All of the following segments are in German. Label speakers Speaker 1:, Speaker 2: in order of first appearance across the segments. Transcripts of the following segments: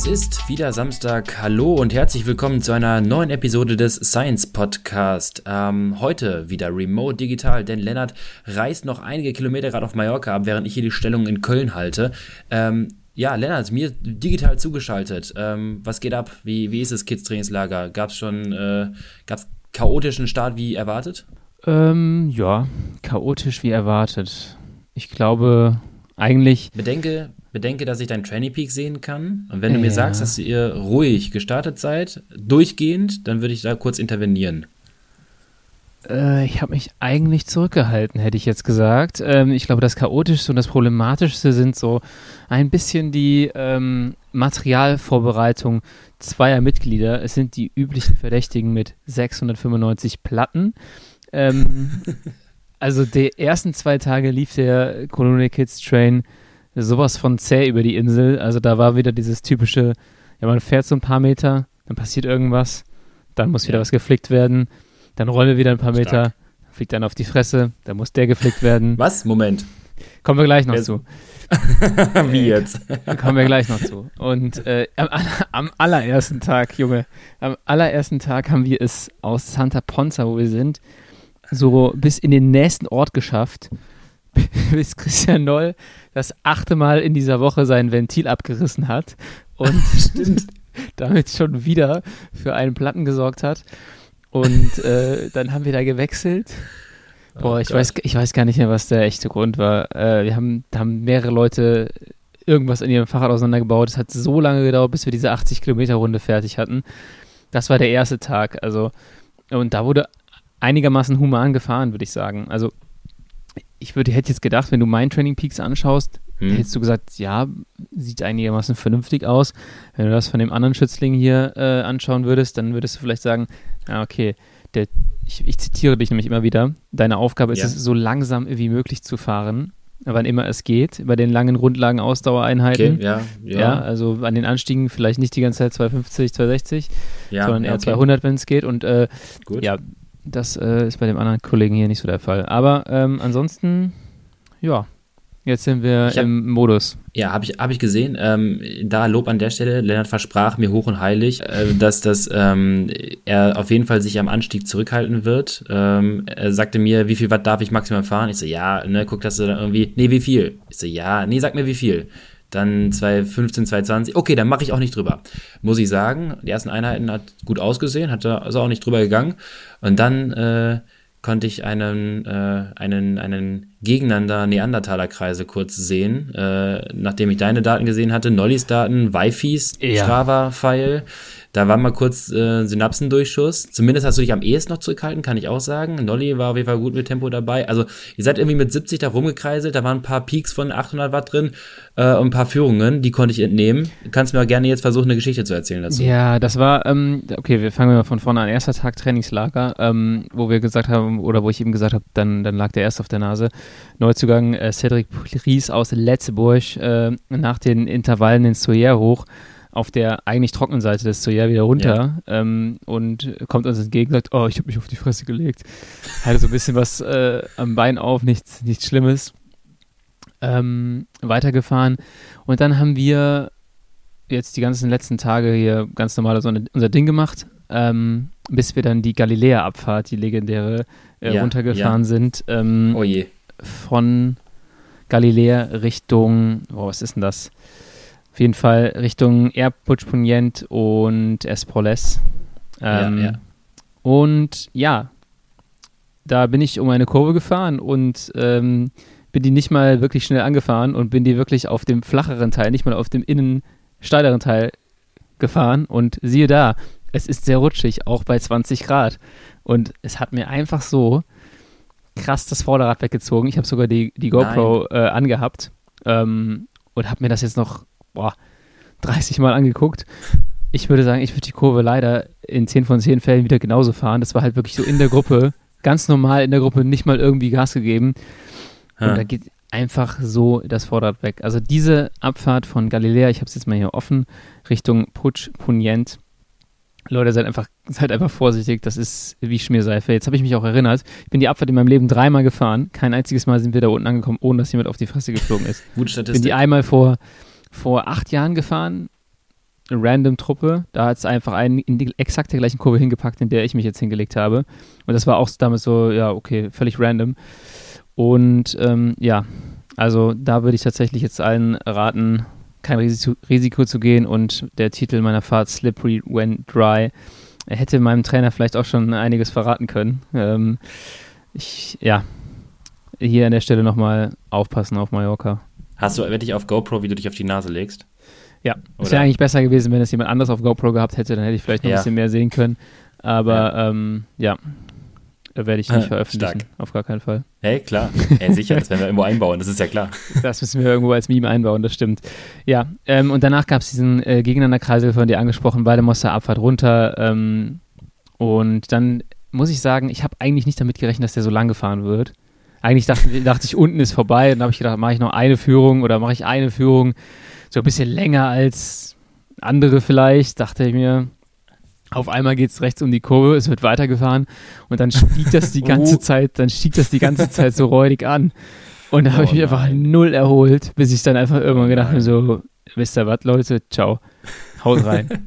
Speaker 1: Es ist wieder Samstag. Hallo und herzlich willkommen zu einer neuen Episode des Science Podcast. Heute wieder remote digital, denn Lennart reist noch einige Kilometer gerade auf Mallorca ab, während ich hier die Stellung in Köln halte. Lennart, mir digital zugeschaltet. Was geht ab? Wie ist das Kids-Trainingslager? Gab's chaotischen Start wie erwartet?
Speaker 2: Chaotisch wie erwartet. Ich glaube, eigentlich...
Speaker 1: Bedenke, dass ich deinen Training Peak sehen kann. Und wenn du mir sagst, dass ihr ruhig gestartet seid, durchgehend, dann würde ich da kurz intervenieren.
Speaker 2: Ich habe mich eigentlich zurückgehalten, hätte ich jetzt gesagt. Ich glaube, das Chaotischste und das Problematischste sind so ein bisschen die Materialvorbereitung zweier Mitglieder. Es sind die üblichen Verdächtigen mit 695 Platten. Also die ersten 2 Tage lief der Colonial Kids Train sowas von zäh über die Insel. Also da war wieder dieses typische, man fährt so ein paar Meter, dann passiert irgendwas, dann muss wieder was geflickt werden, dann rollen wir wieder ein paar Meter, fliegt dann auf die Fresse, dann muss der geflickt werden.
Speaker 1: Was? Moment.
Speaker 2: Kommen wir gleich noch zu.
Speaker 1: Wie jetzt?
Speaker 2: Kommen wir gleich noch zu. Und am allerersten Tag, Junge, haben wir es aus Santa Ponza, wo wir sind, so bis in den nächsten Ort geschafft, bis Christian Noll das 8. Mal in dieser Woche sein Ventil abgerissen hat und damit schon wieder für einen Platten gesorgt hat. Und dann haben wir da gewechselt. Ich weiß gar nicht mehr, was der echte Grund war. Da haben mehrere Leute irgendwas an ihrem Fahrrad auseinandergebaut. Es hat so lange gedauert, bis wir diese 80-Kilometer-Runde fertig hatten. Das war der erste Tag. Und da wurde einigermaßen human gefahren, würde ich sagen. Also hätte jetzt gedacht, wenn du meinen Training Peaks anschaust, hättest du gesagt, ja, sieht einigermaßen vernünftig aus. Wenn du das von dem anderen Schützling hier anschauen würdest, dann würdest du vielleicht sagen, ja, okay, ich zitiere dich nämlich immer wieder, deine Aufgabe ist es, so langsam wie möglich zu fahren, wann immer es geht, bei den langen Grundlagen-Ausdauereinheiten. Okay, ja, also an den Anstiegen vielleicht nicht die ganze Zeit 250, 260, sondern eher 200, wenn es geht. Und gut. Ja, das ist bei dem anderen Kollegen hier nicht so der Fall. Aber ansonsten, ja, jetzt sind wir im Modus.
Speaker 1: Ja, hab ich gesehen. Da Lob an der Stelle. Lennart versprach mir hoch und heilig, dass er auf jeden Fall sich am Anstieg zurückhalten wird. Er sagte mir, wie viel Watt darf ich maximal fahren? Ich so, guck, dass du da irgendwie, wie viel? Ich so, sag mir wie viel. Dann 215, 220. Okay, dann mache ich auch nicht drüber. Muss ich sagen, die ersten Einheiten hat gut ausgesehen, ist auch nicht drüber gegangen. Und dann konnte ich einen Gegeneinander Neandertaler-Kreise kurz sehen, nachdem ich deine Daten gesehen hatte, Nollis Daten, Wifis, Strava-File. Da war mal kurz Synapsendurchschuss. Zumindest hast du dich am ehesten noch zurückgehalten, kann ich auch sagen. Nolli war auf jeden Fall gut mit Tempo dabei. Also ihr seid irgendwie mit 70 da rumgekreiselt. Da waren ein paar Peaks von 800 Watt drin und ein paar Führungen. Die konnte ich entnehmen. Du kannst mir gerne jetzt versuchen, eine Geschichte zu erzählen dazu.
Speaker 2: Ja, das war, okay, wir fangen mal von vorne an. Erster Tag Trainingslager, wo wir gesagt haben, oder wo ich eben gesagt habe, dann lag der erst auf der Nase. Neuzugang Cedric Ries aus Letzeburg, nach den Intervallen ins Soyer hoch, auf der eigentlich trockenen Seite des Soyer wieder runter und kommt uns entgegen und sagt, ich habe mich auf die Fresse gelegt. Hatte so ein bisschen was am Bein auf, nichts Schlimmes. Weitergefahren. Und dann haben wir jetzt die ganzen letzten Tage hier ganz normal unser Ding gemacht, bis wir dann die Galiläa-Abfahrt, die legendäre, runtergefahren sind. Von Galiläa Richtung, was ist denn das? Auf jeden Fall Richtung Puigpunyent und Espoles. Und ja, da bin ich um eine Kurve gefahren und bin die nicht mal wirklich schnell angefahren und bin die wirklich auf dem flacheren Teil, nicht mal auf dem innen steileren Teil gefahren. Und siehe da, es ist sehr rutschig, auch bei 20 Grad. Und es hat mir einfach so krass das Vorderrad weggezogen. Ich habe sogar die GoPro angehabt und habe mir das jetzt noch 30 Mal angeguckt. Ich würde sagen, ich würde die Kurve leider in 10 von 10 Fällen wieder genauso fahren. Das war halt wirklich so in der Gruppe, ganz normal in der Gruppe, nicht mal irgendwie Gas gegeben. Und da geht einfach so das Vorderrad weg. Also diese Abfahrt von Galiläa, ich habe es jetzt mal hier offen, Richtung Puigpunyent. Leute, seid einfach vorsichtig, das ist wie Schmierseife. Jetzt habe ich mich auch erinnert, ich bin die Abfahrt in meinem Leben 3-mal gefahren. Kein einziges Mal sind wir da unten angekommen, ohne dass jemand auf die Fresse geflogen ist.
Speaker 1: Gute Statistik.
Speaker 2: Bin die einmal vor 8 Jahren gefahren random Truppe. Da hat es einfach einen in die exakt der gleichen Kurve hingepackt, in der ich mich jetzt hingelegt habe. Und das war auch damals so, ja, okay, völlig random. Und ja, also da würde ich tatsächlich jetzt allen raten, kein Risiko zu gehen. Und der Titel meiner Fahrt, Slippery When Dry, hätte meinem Trainer vielleicht auch schon einiges verraten können. Hier an der Stelle nochmal aufpassen auf Mallorca.
Speaker 1: Hast du wirklich auf GoPro, wie du dich auf die Nase legst?
Speaker 2: Ja, es wäre eigentlich besser gewesen, wenn es jemand anderes auf GoPro gehabt hätte, dann hätte ich vielleicht noch ein bisschen mehr sehen können. Aber werde ich nicht veröffentlichen,
Speaker 1: stark.
Speaker 2: auf gar keinen Fall.
Speaker 1: Hey, klar. Sicher, das werden wir irgendwo einbauen, das ist ja klar.
Speaker 2: Das müssen wir irgendwo als Meme einbauen, das stimmt. Ja, und danach gab es diesen Gegeneinanderkreisel von dir angesprochen, beide Moster Abfahrt runter. Und dann muss ich sagen, ich habe eigentlich nicht damit gerechnet, dass der so lang gefahren wird. Eigentlich dachte ich, unten ist vorbei. Und dann habe ich gedacht, mache ich noch eine Führung oder mache ich eine Führung so ein bisschen länger als andere vielleicht, dachte ich mir. Auf einmal geht es rechts um die Kurve, es wird weitergefahren und dann stieg das die ganze Zeit so räudig an. Und da habe ich mich einfach null erholt, bis ich dann einfach irgendwann gedacht habe, so, wisst ihr was, Leute, ciao, haut rein.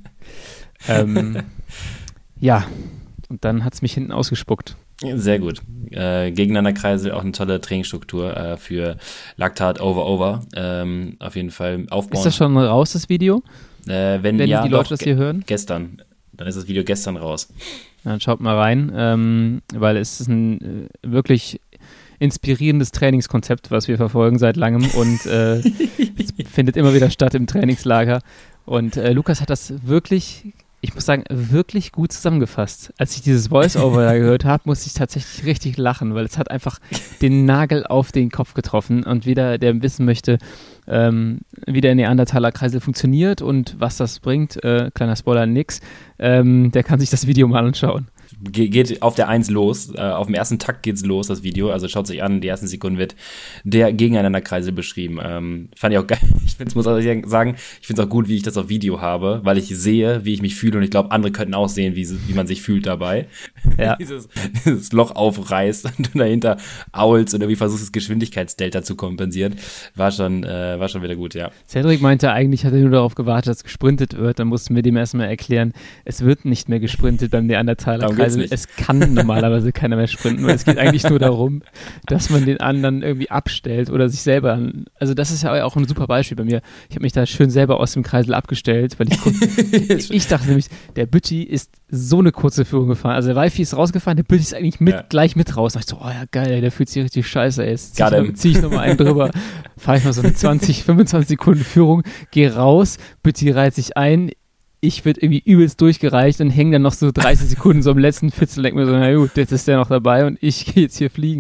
Speaker 2: Ja, und dann hat es mich hinten ausgespuckt.
Speaker 1: Sehr gut. Gegeneinanderkreisel, auch eine tolle Trainingsstruktur für Laktat Over. Auf jeden Fall aufbauen.
Speaker 2: Ist das schon raus, das Video?
Speaker 1: Wenn
Speaker 2: die Leute das hier hören?
Speaker 1: Gestern. Dann ist das Video gestern raus.
Speaker 2: Dann schaut mal rein, weil es ist ein wirklich inspirierendes Trainingskonzept, was wir verfolgen seit langem und es findet immer wieder statt im Trainingslager. Und Lukas hat das wirklich, ich muss sagen, wirklich gut zusammengefasst. Als ich dieses Voice-Over da gehört habe, musste ich tatsächlich richtig lachen, weil es hat einfach den Nagel auf den Kopf getroffen und jeder, der wissen möchte, wie der Neandertaler-Kreisel funktioniert und was das bringt, kleiner Spoiler, nix, der kann sich das Video mal anschauen.
Speaker 1: Geht auf der 1 los, auf dem ersten Takt geht's los, das Video, also schaut sich an, die ersten Sekunden wird der Gegeneinanderkreisel beschrieben. Fand ich auch geil, muss auch sagen, ich finde es auch gut, wie ich das auf Video habe, weil ich sehe, wie ich mich fühle und ich glaube, andere könnten auch sehen, wie man sich fühlt dabei. Ja. dieses Loch aufreißt und du dahinter aulst und irgendwie versuchst, das Geschwindigkeitsdelta zu kompensieren, war schon wieder gut, ja.
Speaker 2: Cedric meinte, eigentlich hat er nur darauf gewartet, dass gesprintet wird, dann mussten wir dem erstmal erklären, es wird nicht mehr gesprintet beim Neandertaler-Kreisel. Es kann normalerweise keiner mehr sprinten, weil es geht eigentlich nur darum, dass man den anderen irgendwie abstellt oder sich selber, also das ist ja auch ein super Beispiel bei mir. Ich habe mich da schön selber aus dem Kreisel abgestellt, weil ich dachte nämlich, der Bütti ist so eine kurze Führung gefahren, also der Waifi ist rausgefahren, der Bütti ist eigentlich gleich mit raus. Da dachte ich so, oh ja geil, der fühlt sich richtig scheiße, jetzt zieh ich nochmal einen drüber, fahre ich mal so eine 20, 25 Sekunden Führung, gehe raus, Bütti reiht sich ein, ich wird irgendwie übelst durchgereicht und hänge dann noch so 30 Sekunden so am letzten Fitzel und denke mir so, na gut, jetzt ist der noch dabei und ich gehe jetzt hier fliegen.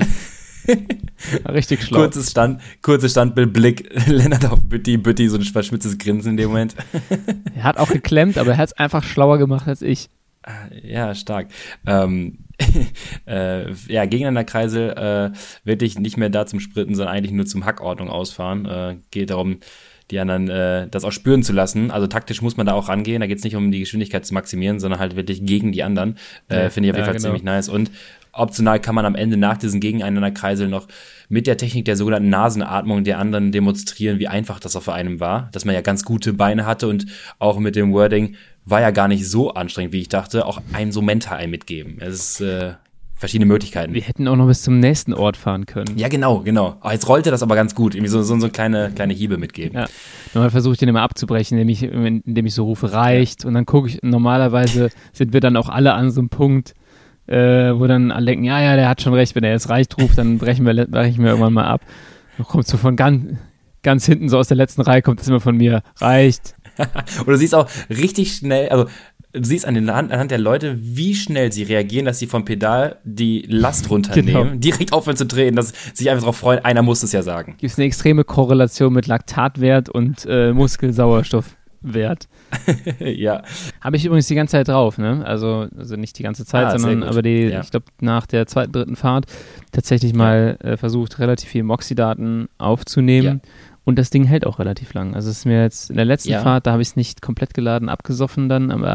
Speaker 2: Richtig schlau.
Speaker 1: Kurzes Standbild, Blick, Lennart auf Bütti, so ein verschmitztes Grinsen in dem Moment.
Speaker 2: Er hat auch geklemmt, aber er hat es einfach schlauer gemacht als ich.
Speaker 1: Ja, stark. Gegeneinanderkreisel wirklich nicht mehr da zum Sprinten, sondern eigentlich nur zum Hackordnung ausfahren. Geht darum, die anderen das auch spüren zu lassen. Also taktisch muss man da auch rangehen. Da geht es nicht um die Geschwindigkeit zu maximieren, sondern halt wirklich gegen die anderen. Finde ich auf jeden Fall ziemlich nice. Und optional kann man am Ende nach diesem Gegeneinanderkreisel noch mit der Technik der sogenannten Nasenatmung der anderen demonstrieren, wie einfach das auch für einen war. Dass man ja ganz gute Beine hatte und auch mit dem Wording war ja gar nicht so anstrengend, wie ich dachte, auch einem so mental mitgeben. Es ist verschiedene Möglichkeiten.
Speaker 2: Wir hätten auch noch bis zum nächsten Ort fahren können.
Speaker 1: Ja, genau. Oh, jetzt rollte das aber ganz gut. Irgendwie so kleine Hiebe mitgeben.
Speaker 2: Ja. Normal versuche ich den immer abzubrechen, indem ich so rufe, reicht. Und dann gucke ich, normalerweise sind wir dann auch alle an so einem Punkt, wo dann alle denken, ja, der hat schon recht, wenn er jetzt reicht ruft, dann brechen wir irgendwann mal ab. Dann kommt so von ganz hinten, so aus der letzten Reihe, kommt das immer von mir, reicht.
Speaker 1: Und du siehst auch richtig schnell, also du siehst anhand der Leute, wie schnell sie reagieren, dass sie vom Pedal die Last runternehmen, direkt aufhören zu drehen, dass sie sich einfach darauf freuen, einer muss es ja sagen.
Speaker 2: Gibt es eine extreme Korrelation mit Laktatwert und Muskelsauerstoffwert.
Speaker 1: Ja.
Speaker 2: Habe ich übrigens die ganze Zeit drauf, ne? Also nicht die ganze Zeit, sondern aber ich glaube nach der zweiten, dritten Fahrt tatsächlich mal versucht, relativ viel Moxie-Daten aufzunehmen. Ja. Und das Ding hält auch relativ lang. Also es ist mir jetzt in der letzten Fahrt, da habe ich es nicht komplett geladen, abgesoffen dann, aber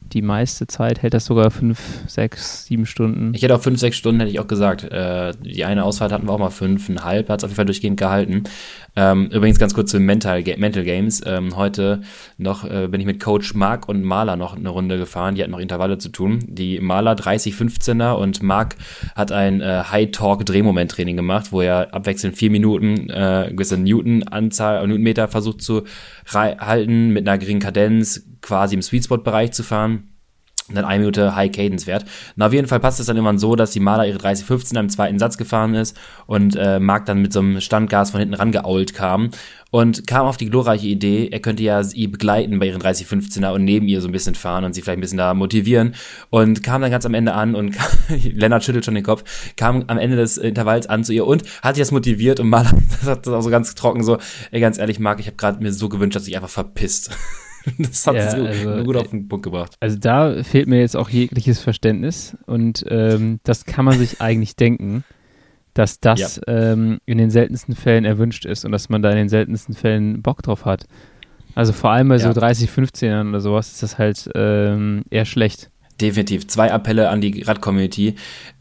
Speaker 2: die meiste Zeit hält das sogar 5, 6, 7 Stunden.
Speaker 1: Ich hätte auch 5, 6 Stunden, hätte ich auch gesagt. Die eine Ausfahrt hatten wir auch mal 5,5, hat es auf jeden Fall durchgehend gehalten. Übrigens ganz kurz zu Mental Games. Heute noch bin ich mit Coach Marc und Maler noch eine Runde gefahren. Die hatten noch Intervalle zu tun. Die Maler 30-15er und Marc hat ein High-Torque-Drehmoment-Training gemacht, wo er abwechselnd 4 Minuten gewisse Newtonmeter versucht zu halten, mit einer geringen Kadenz quasi im Sweet-Spot-Bereich zu fahren. Und dann 1 Minute High-Cadence-Wert. Und auf jeden Fall passt es dann immer so, dass die Maler ihre 30-15 im zweiten Satz gefahren ist und Marc dann mit so einem Standgas von hinten rangeault kam und kam auf die glorreiche Idee, er könnte ja sie begleiten bei ihren 30-15er und neben ihr so ein bisschen fahren und sie vielleicht ein bisschen da motivieren und kam dann ganz am Ende an und Lennart schüttelt schon den Kopf, kam am Ende des Intervalls an zu ihr und hat sich das motiviert und Maler sagt das auch so ganz trocken so, ey, ganz ehrlich, Marc, ich habe gerade mir so gewünscht, dass sich einfach verpisst. Das hat es gut auf den Punkt gebracht.
Speaker 2: Also da fehlt mir jetzt auch jegliches Verständnis und das kann man sich eigentlich denken, dass das in den seltensten Fällen erwünscht ist und dass man da in den seltensten Fällen Bock drauf hat. Also vor allem bei so 30, 15ern oder sowas ist das halt eher schlecht.
Speaker 1: Definitiv. 2 Appelle an die Rad-Community,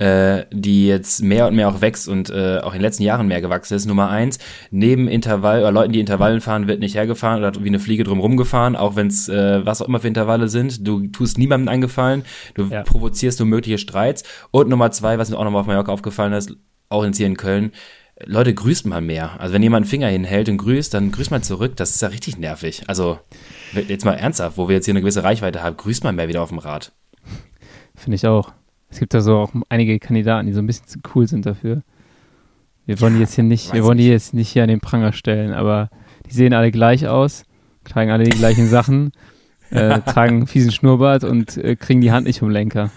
Speaker 1: die jetzt mehr und mehr auch wächst und auch in den letzten Jahren mehr gewachsen ist. Nummer 1, neben Intervall oder Leuten, die Intervallen fahren, wird nicht hergefahren oder wie eine Fliege drumherum gefahren, auch wenn es was auch immer für Intervalle sind. Du tust niemandem einen Gefallen, du provozierst nur mögliche Streits. Und Nummer 2, was mir auch nochmal auf Mallorca aufgefallen ist, auch hier in Köln, Leute, grüßt mal mehr. Also wenn jemand einen Finger hinhält und grüßt, dann grüßt mal zurück. Das ist ja richtig nervig. Also jetzt mal ernsthaft, wo wir jetzt hier eine gewisse Reichweite haben, grüßt mal mehr wieder auf dem Rad.
Speaker 2: Finde ich auch. Es gibt da so auch einige Kandidaten, die so ein bisschen zu cool sind dafür. Wir wollen die jetzt hier an den Pranger stellen, aber die sehen alle gleich aus, tragen alle die gleichen Sachen, tragen einen fiesen Schnurrbart und kriegen die Hand nicht vom Lenker.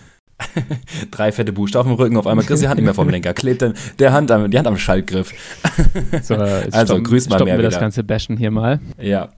Speaker 1: 3 fette Buchstaben im Rücken, auf einmal kriegst du die Hand nicht mehr vom Lenker, klebt dann die Hand am Schaltgriff.
Speaker 2: So,
Speaker 1: also grüßt mal mehr wieder.
Speaker 2: Das ganze Bashen hier mal.
Speaker 1: Ja.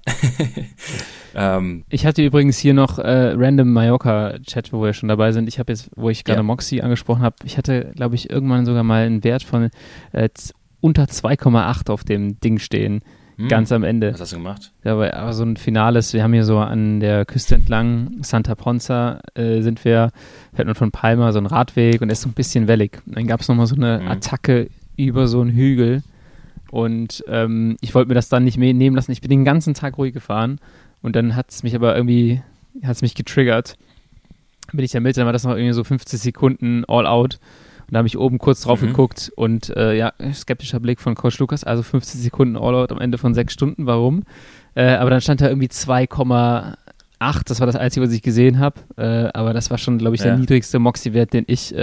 Speaker 2: Ich hatte übrigens hier noch Random Mallorca-Chat, wo wir schon dabei sind. Ich habe jetzt, wo ich gerade Moxie angesprochen habe, ich hatte, glaube ich, irgendwann sogar mal einen Wert von unter 2,8 auf dem Ding stehen. Ganz am Ende.
Speaker 1: Was hast du gemacht?
Speaker 2: Ja, aber so ein Finales, wir haben hier so an der Küste entlang, Santa Ponsa fährt man von Palma so einen Radweg und der ist so ein bisschen wellig. Und dann gab es nochmal so eine Attacke über so einen Hügel und ich wollte mir das dann nicht mehr nehmen lassen. Ich bin den ganzen Tag ruhig gefahren und dann hat es mich aber irgendwie, getriggert. Bin ich da mit, dann war das noch irgendwie so 50 Sekunden all out. Und da habe ich oben kurz drauf geguckt und skeptischer Blick von Coach Lukas, also 50 Sekunden All-Out am Ende von 6 Stunden, warum? Aber dann stand da irgendwie 2,8, das war das Einzige, was ich gesehen habe, aber das war schon, glaube ich, der niedrigste Moxie-Wert, den ich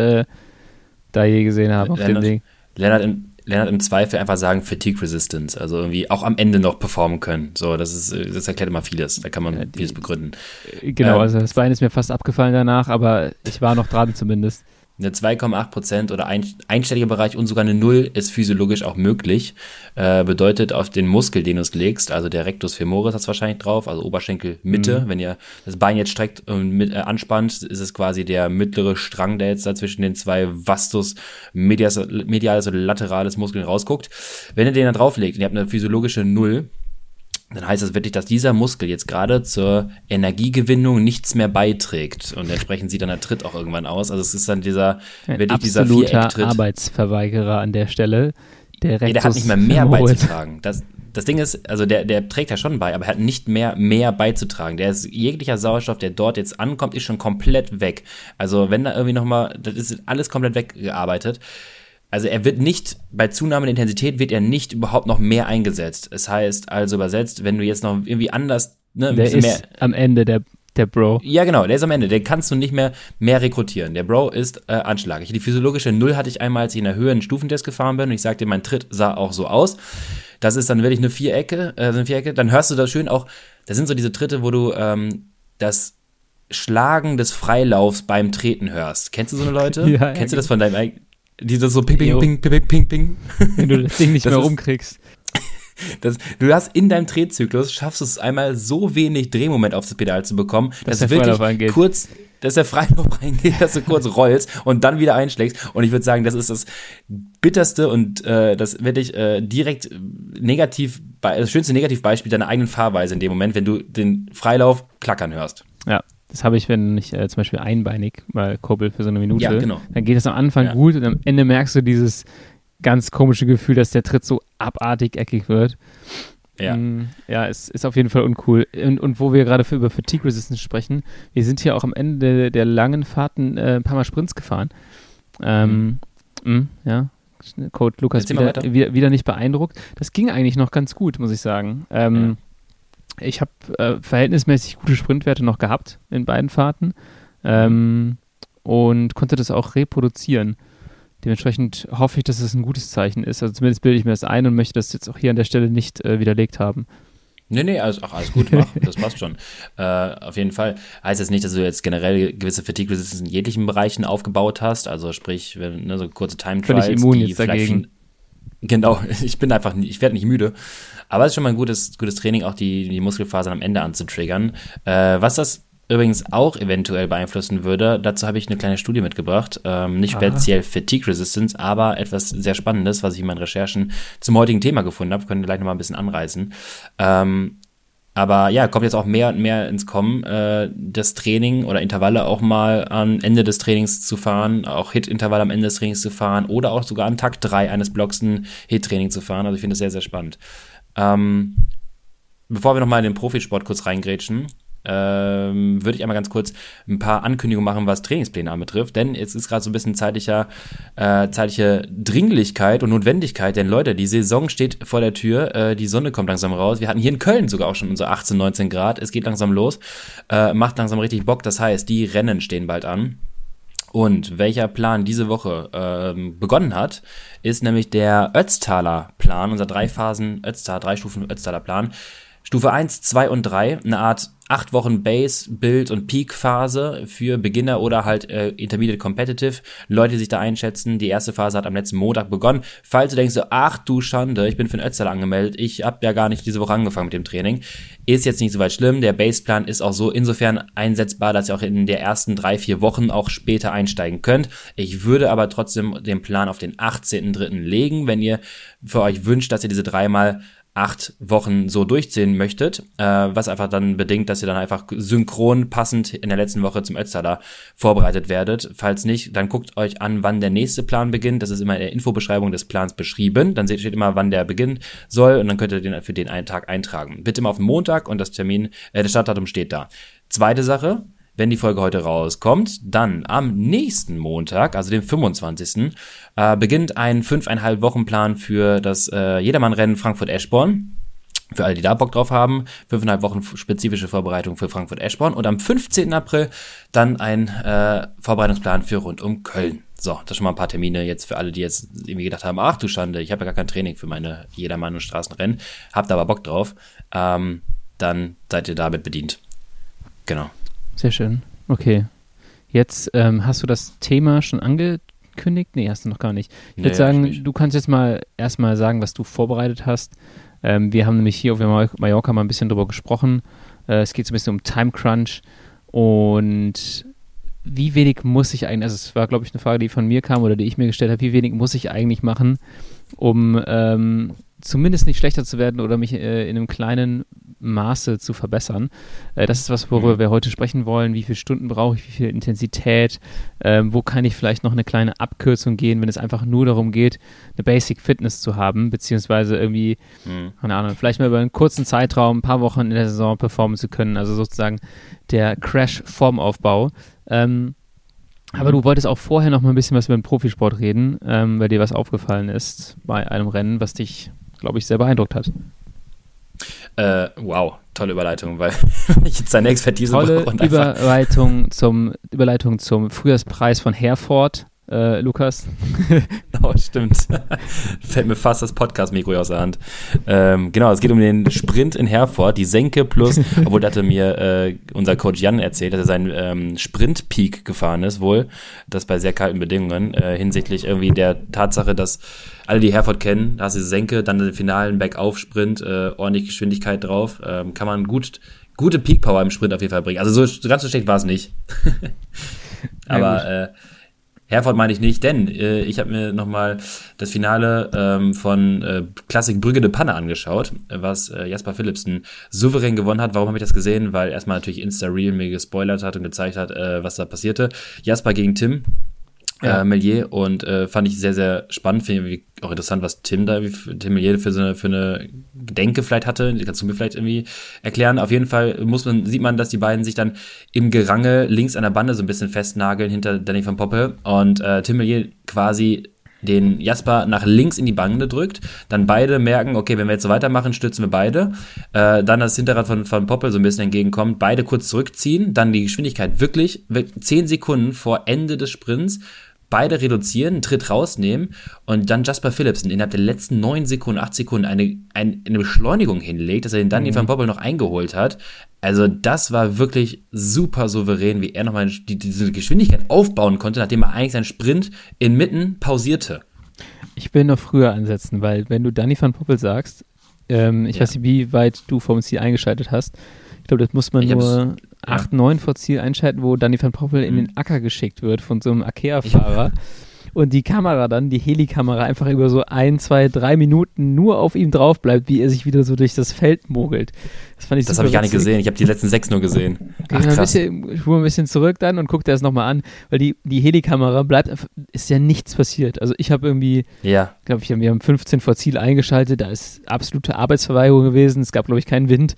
Speaker 2: da je gesehen habe auf dem Ding.
Speaker 1: Lennart im Zweifel einfach sagen Fatigue Resistance, also irgendwie auch am Ende noch performen können. So, das erklärt immer vieles, da kann man vieles begründen.
Speaker 2: Genau, also das Bein ist mir fast abgefallen danach, aber ich war noch dran zumindest.
Speaker 1: Eine 2,8% oder einstelliger Bereich und sogar eine 0 ist physiologisch auch möglich. Bedeutet auf den Muskel, den du legst, also der Rectus femoris hat es wahrscheinlich drauf, also Oberschenkelmitte. Wenn ihr das Bein jetzt streckt und anspannt, ist es quasi der mittlere Strang, der jetzt da zwischen den 2 Vastus mediales oder laterales Muskeln rausguckt. Wenn ihr den da drauflegt und ihr habt eine physiologische 0, dann heißt das wirklich, dass dieser Muskel jetzt gerade zur Energiegewinnung nichts mehr beiträgt und entsprechend sieht dann der Tritt auch irgendwann aus. Also es ist dann dieser
Speaker 2: absoluter Arbeitsverweigerer an der Stelle. Der
Speaker 1: hat nicht mehr beizutragen. Das Ding ist, also der trägt ja schon bei, aber er hat nicht mehr beizutragen. Jeglicher Sauerstoff, der dort jetzt ankommt, ist schon komplett weg. Also wenn da irgendwie nochmal, das ist alles komplett weggearbeitet. Also er wird nicht, bei Zunahme der Intensität wird er nicht überhaupt noch mehr eingesetzt. Es heißt also übersetzt, wenn du jetzt noch irgendwie anders,
Speaker 2: ne, der ist mehr, am Ende der Bro.
Speaker 1: Ja genau, der ist am Ende, den kannst du nicht mehr rekrutieren. Der Bro ist Anschlag. Die physiologische 0 hatte ich einmal, als ich in der Höhe einen Stufentest gefahren bin und ich sagte, mein Tritt sah auch so aus. Das ist dann wirklich eine Vierecke, dann hörst du das schön auch, das sind so diese Tritte, wo du das Schlagen des Freilaufs beim Treten hörst. Kennst du so eine Leute?
Speaker 2: Ja,
Speaker 1: kennst du das von deinem eigenen? Die so ping, ping, ping, ping, ping, ping.
Speaker 2: Wenn du das Ding nicht mehr rumkriegst.
Speaker 1: Du hast in deinem Drehzyklus, schaffst du es einmal so wenig Drehmoment auf das Pedal zu bekommen, dass
Speaker 2: der
Speaker 1: wirklich
Speaker 2: eingeht.
Speaker 1: dass der Freilauf reingeht, dass du kurz rollst und dann wieder einschlägst. Und ich würde sagen, das ist das bitterste und das wirklich direkt das schönste Negativbeispiel deiner eigenen Fahrweise in dem Moment, wenn du den Freilauf klackern hörst.
Speaker 2: Ja. Das habe ich, wenn ich zum Beispiel einbeinig mal kurbel für so eine Minute.
Speaker 1: Ja, genau.
Speaker 2: Dann geht das am Anfang gut und am Ende merkst du dieses ganz komische Gefühl, dass der Tritt so abartig eckig wird.
Speaker 1: Ja.
Speaker 2: Ja, es ist auf jeden Fall uncool. Und wo wir gerade über Fatigue Resistance sprechen, wir sind hier auch am Ende der langen Fahrten ein paar Mal Sprints gefahren. Ja, Coach Lukas wieder nicht beeindruckt. Das ging eigentlich noch ganz gut, muss ich sagen. Ich habe verhältnismäßig gute Sprintwerte noch gehabt in beiden Fahrten und konnte das auch reproduzieren. Dementsprechend hoffe ich, dass es ein gutes Zeichen ist. Also zumindest bilde ich mir das ein und möchte das jetzt auch hier an der Stelle nicht widerlegt haben.
Speaker 1: Nee, alles gut, mach. Das passt schon. Auf jeden Fall heißt das nicht, dass du jetzt generell gewisse Fatigue Resistance in jeglichen Bereichen aufgebaut hast. Also sprich, wenn, so kurze Time Trials,
Speaker 2: völlig immun jetzt dagegen.
Speaker 1: Genau, ich werde nicht müde. Aber es ist schon mal ein gutes Training, auch die Muskelfasern am Ende anzutriggern. Was das übrigens auch eventuell beeinflussen würde, dazu habe ich eine kleine Studie mitgebracht. Nicht speziell Fatigue Resistance, aber etwas sehr Spannendes, was ich in meinen Recherchen zum heutigen Thema gefunden habe. Können wir gleich nochmal ein bisschen anreißen. Aber ja, kommt jetzt auch mehr und mehr ins Kommen, das Training oder Intervalle auch mal am Ende des Trainings zu fahren, auch Hit-Intervalle am Ende des Trainings zu fahren oder auch sogar an Tag 3 eines Blocks ein Hit-Training zu fahren. Also ich finde das sehr, sehr spannend. Bevor wir nochmal in den Profisport kurz reingrätschen, würde ich einmal ganz kurz ein paar Ankündigungen machen, was Trainingspläne anbetrifft, denn es ist gerade so ein bisschen zeitliche Dringlichkeit und Notwendigkeit, denn Leute, die Saison steht vor der Tür, die Sonne kommt langsam raus, wir hatten hier in Köln sogar auch schon unsere 18, 19 Grad, es geht langsam los, macht langsam richtig Bock, das heißt, die Rennen stehen bald an. Und welcher Plan diese Woche begonnen hat, ist nämlich der Ötztaler Plan, unser 3 Stufen Ötztaler Plan. Stufe 1, 2 und 3, eine Art 8 Wochen Base, Build und Peak-Phase für Beginner oder halt Intermediate Competitive. Leute, die sich da einschätzen, die erste Phase hat am letzten Montag begonnen. Falls du denkst so, ach du Schande, ich bin für den Ötztaler angemeldet, ich habe ja gar nicht diese Woche angefangen mit dem Training. Ist jetzt nicht so weit schlimm, der Baseplan ist auch so insofern einsetzbar, dass ihr auch in der ersten 3-4 Wochen auch später einsteigen könnt. Ich würde aber trotzdem den Plan auf den 18.3. legen, wenn ihr für euch wünscht, dass ihr diese 3x 8 Wochen so durchziehen möchtet, was einfach dann bedingt, dass ihr dann einfach synchron passend in der letzten Woche zum Ötztaler vorbereitet werdet. Falls nicht, dann guckt euch an, wann der nächste Plan beginnt. Das ist immer in der Infobeschreibung des Plans beschrieben. Dann steht immer, wann der beginnen soll und dann könnt ihr den für den einen Tag eintragen. Bitte mal auf den Montag und das Startdatum steht da. Zweite Sache, wenn die Folge heute rauskommt, dann am nächsten Montag, also dem 25., beginnt ein 5,5 Wochenplan für das Jedermann-Rennen Frankfurt-Eschborn. Für alle, die da Bock drauf haben, 5,5 Wochen spezifische Vorbereitung für Frankfurt-Eschborn und am 15. April dann ein Vorbereitungsplan für rund um Köln. So, das schon mal ein paar Termine jetzt für alle, die jetzt irgendwie gedacht haben, ach du Schande, ich habe ja gar kein Training für meine Jedermann- und Straßenrennen, habt aber Bock drauf, dann seid ihr damit bedient. Genau.
Speaker 2: Sehr schön. Okay. Jetzt hast du das Thema schon angekündigt? Nee, hast du noch gar nicht. Ich würde sagen, du kannst jetzt mal erstmal sagen, was du vorbereitet hast. Wir haben nämlich hier auf Mallorca mal ein bisschen drüber gesprochen. Es geht so ein bisschen um Time Crunch und wie wenig muss ich eigentlich, also es war, glaube ich, eine Frage, die von mir kam oder die ich mir gestellt habe, wie wenig muss ich eigentlich machen, um zumindest nicht schlechter zu werden oder mich in einem kleinen Maße zu verbessern. Das ist was, worüber wir heute sprechen wollen. Wie viele Stunden brauche ich, wie viel Intensität, wo kann ich vielleicht noch eine kleine Abkürzung gehen, wenn es einfach nur darum geht, eine Basic Fitness zu haben, beziehungsweise irgendwie, keine Ahnung, vielleicht mal über einen kurzen Zeitraum, ein paar Wochen in der Saison performen zu können, also sozusagen der Crash-Formaufbau. Aber du wolltest auch vorher noch mal ein bisschen was über den Profisport reden, weil dir was aufgefallen ist bei einem Rennen, was dich, glaube ich, sehr beeindruckt hat.
Speaker 1: Wow, tolle Überleitung, weil ich jetzt deine Expertise
Speaker 2: brauche. Tolle Überleitung zum Frühjahrspreis von Herford, Lukas.
Speaker 1: Oh, stimmt. Fällt mir fast das Podcast-Mikro aus der Hand. Genau, es geht um den Sprint in Herford, die Senke plus, obwohl da hatte mir unser Coach Jan erzählt, dass er seinen Sprint-Peak gefahren ist, wohl, das bei sehr kalten Bedingungen, hinsichtlich irgendwie der Tatsache, dass alle, die Herford kennen, da hast du die Senke, dann den finalen Bergauf-Sprint, ordentlich Geschwindigkeit drauf, kann man gute Peak-Power im Sprint auf jeden Fall bringen. Also so ganz so schlecht war es nicht. Aber Herford meine ich nicht, denn ich habe mir nochmal das Finale von Klassik Brügge de Panne angeschaut, was Jasper Philipsen souverän gewonnen hat. Warum habe ich das gesehen? Weil erstmal natürlich Insta-Real mir gespoilert hat und gezeigt hat, was da passierte. Jasper gegen Tim. Melier und fand ich sehr, sehr spannend. Finde ich auch interessant, was Tim Melier für eine Gedenke vielleicht hatte. Kannst du mir vielleicht irgendwie erklären? Auf jeden Fall sieht man, dass die beiden sich dann im Gerangel links an der Bande so ein bisschen festnageln hinter Danny van Poppel und Tim Melier quasi den Jasper nach links in die Bande drückt, dann beide merken, okay, wenn wir jetzt so weitermachen, stürzen wir beide, dann das Hinterrad von Poppel so ein bisschen entgegenkommt, beide kurz zurückziehen, dann die Geschwindigkeit wirklich 10 Sekunden vor Ende des Sprints beide reduzieren, einen Tritt rausnehmen und dann Jasper Philipsen innerhalb der letzten 9 Sekunden, 8 Sekunden eine Beschleunigung hinlegt, dass er den Danny van Poppel noch eingeholt hat. Also das war wirklich super souverän, wie er nochmal diese Geschwindigkeit aufbauen konnte, nachdem er eigentlich seinen Sprint inmitten pausierte.
Speaker 2: Ich will noch früher ansetzen, weil wenn du Danny van Poppel sagst, ich weiß nicht, wie weit du vom Ziel eingeschaltet hast. Ich glaube, das muss man nur 8, 9 vor Ziel einschalten, wo Danny van Poppel in den Acker geschickt wird von so einem Akea-Fahrer. Und die Kamera dann, die Helikamera, einfach über so 1, 2, 3 Minuten nur auf ihm drauf bleibt, wie er sich wieder so durch das Feld mogelt. Das fand ich super.
Speaker 1: Das habe ich gar nicht gesehen. Ich habe die letzten 6 nur gesehen.
Speaker 2: Ach, krass. Ich spule ein bisschen zurück dann und gucke das nochmal an, weil die Helikamera bleibt einfach, ist ja nichts passiert. Also ich habe irgendwie, glaube ich, wir haben 15 vor Ziel eingeschaltet, da ist absolute Arbeitsverweigerung gewesen, es gab, glaube ich, keinen Wind,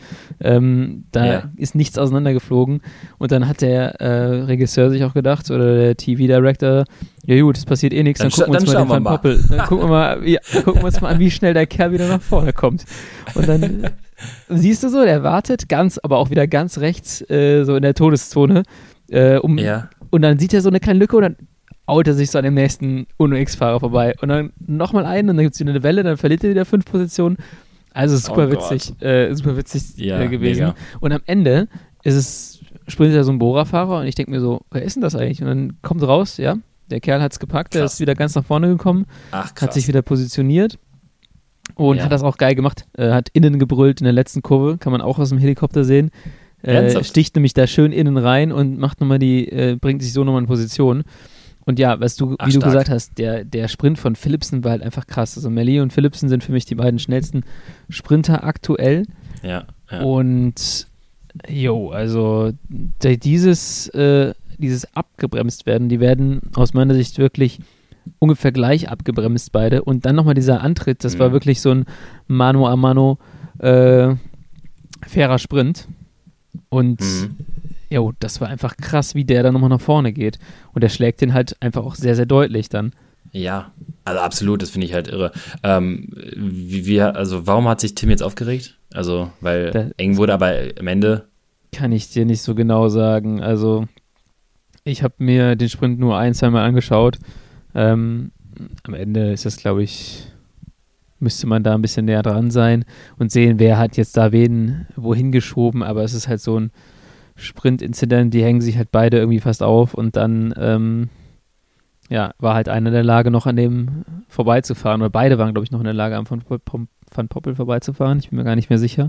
Speaker 2: ist nichts auseinandergeflogen und dann hat der Regisseur sich auch gedacht, oder der TV-Director, ja gut, es passiert eh nichts, dann gucken wir uns mal den Van Poppel, dann gucken wir uns mal an, wie schnell der Kerl wieder nach vorne kommt. Und dann siehst du so, der wartet aber auch wieder ganz rechts, so in der Todeszone, und dann sieht er so eine kleine Lücke und dann haut er sich so an dem nächsten UNO-X-Fahrer vorbei und dann nochmal einen und dann gibt es wieder eine Welle, dann verliert er wieder 5 Positionen. Also super witzig gewesen. Mega. Und am Ende sprintet er so ein Bohrerfahrer und ich denke mir so, wer ist denn das eigentlich? Und dann kommt raus, der Kerl hat es gepackt, der ist wieder ganz nach vorne gekommen, hat sich wieder positioniert und hat das auch geil gemacht. Hat innen gebrüllt in der letzten Kurve, kann man auch aus dem Helikopter sehen. Sticht nämlich da schön innen rein und macht bringt sich so nochmal in Position. Und ja, wie du gesagt hast, der Sprint von Philipsen war halt einfach krass. Also Melier und Philipsen sind für mich die beiden schnellsten Sprinter aktuell.
Speaker 1: Ja.
Speaker 2: Und also dieses abgebremst werden, die werden aus meiner Sicht wirklich ungefähr gleich abgebremst beide. Und dann nochmal dieser Antritt, das war wirklich so ein Mano a Mano fairer Sprint. Und das war einfach krass, wie der dann nochmal nach vorne geht. Und der schlägt den halt einfach auch sehr, sehr deutlich dann. Ja,
Speaker 1: also absolut, das finde ich halt irre. Warum hat sich Tim jetzt aufgeregt? Also, weil eng wurde, aber am Ende...
Speaker 2: Kann ich dir nicht so genau sagen. Also, ich habe mir den Sprint nur 1-2 Mal angeschaut. Am Ende ist das, glaube ich, müsste man da ein bisschen näher dran sein und sehen, wer hat jetzt da wohin geschoben. Aber es ist halt so ein Sprint-Incident, die hängen sich halt beide irgendwie fast auf und dann war halt einer in der Lage, noch an dem vorbeizufahren. Oder beide waren, glaube ich, noch in der Lage, am Van Poppel vorbeizufahren. Ich bin mir gar nicht mehr sicher.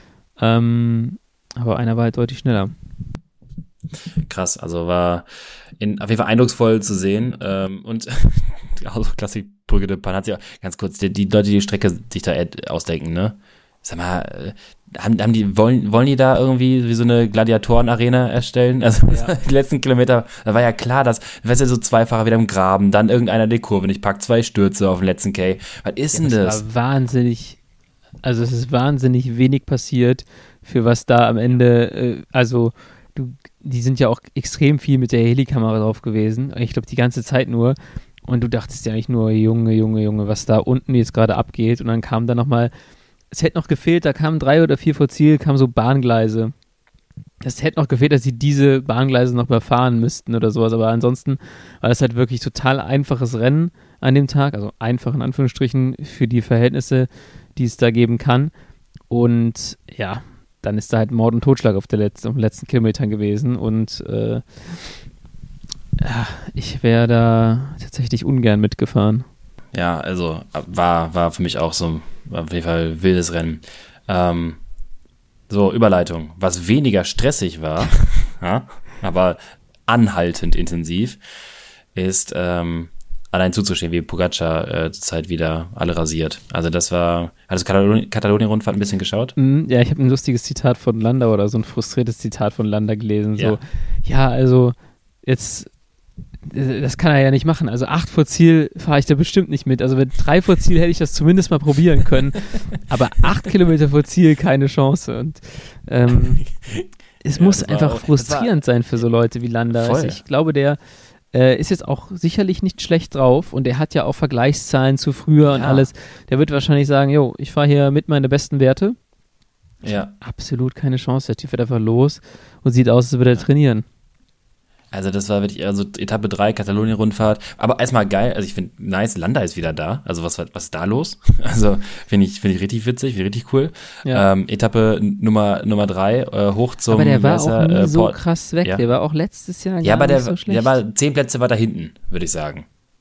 Speaker 2: Aber einer war halt deutlich schneller.
Speaker 1: Krass, also war auf jeden Fall eindrucksvoll zu sehen. Und also Klassik Brügge de Panne hat sich auch ganz kurz, die Leute, die Strecke sich da ausdenken, ne? Sag mal, wollen die da irgendwie wie so eine Gladiatoren-Arena erstellen? Also die letzten Kilometer, da war ja klar, dass, weißt du, so 2 Fahrer wieder im Graben, dann irgendeiner die Kurve nicht packt, 2 Stürze auf dem letzten K. Was ist denn das?
Speaker 2: Es ist wahnsinnig wenig passiert, für was da am Ende, die sind ja auch extrem viel mit der Helikamera drauf gewesen. Ich glaube, die ganze Zeit nur. Und du dachtest ja eigentlich nur, Junge, was da unten jetzt gerade abgeht. Und dann kam da nochmal, es hätte noch gefehlt, da kamen 3 oder 4 vor Ziel, kamen so Bahngleise. Es hätte noch gefehlt, dass sie diese Bahngleise noch überfahren müssten oder sowas. Aber ansonsten war das halt wirklich total einfaches Rennen an dem Tag. Also einfach in Anführungsstrichen für die Verhältnisse, die es da geben kann. Und ja, dann ist da halt Mord und Totschlag auf den letzten Kilometern gewesen und ich wäre da tatsächlich ungern mitgefahren.
Speaker 1: Ja, also war für mich auch so auf jeden Fall ein wildes Rennen. So, Überleitung. Was weniger stressig war, aber anhaltend intensiv, ist allein zuzustehen, wie Pogacar zurzeit wieder alle rasiert. Also das war, hast du Katalonien-Rundfahrt ein bisschen geschaut?
Speaker 2: Ja, ich habe ein lustiges Zitat von Landa oder so ein frustriertes Zitat von Landa gelesen.
Speaker 1: Ja.
Speaker 2: So, ja, also jetzt, das kann er ja nicht machen. Also 8 vor Ziel fahre ich da bestimmt nicht mit. Also mit 3 vor Ziel hätte ich das zumindest mal probieren können. Aber 8 Kilometer vor Ziel keine Chance. Und es muss einfach frustrierend sein für so Leute wie Landa. Also ich glaube, der ist jetzt auch sicherlich nicht schlecht drauf und der hat ja auch Vergleichszahlen zu früher und alles. Der wird wahrscheinlich sagen, jo, ich fahre hier mit meine besten Werte.
Speaker 1: Ja.
Speaker 2: Absolut keine Chance. Der Typ wird einfach los und sieht aus, als würde er trainieren.
Speaker 1: Also das war wirklich, also Etappe 3, Katalonien-Rundfahrt. Aber erstmal geil, also ich finde, nice, Landa ist wieder da. Also was ist da los? Also finde ich richtig witzig, finde ich richtig cool.
Speaker 2: Ja.
Speaker 1: Etappe Nummer 3, hoch zum...
Speaker 2: Aber der war auch nie so krass weg. Ja. Der war auch letztes Jahr gar nicht so schlecht.
Speaker 1: Der war 10 Plätze weiter hinten, würde ich sagen.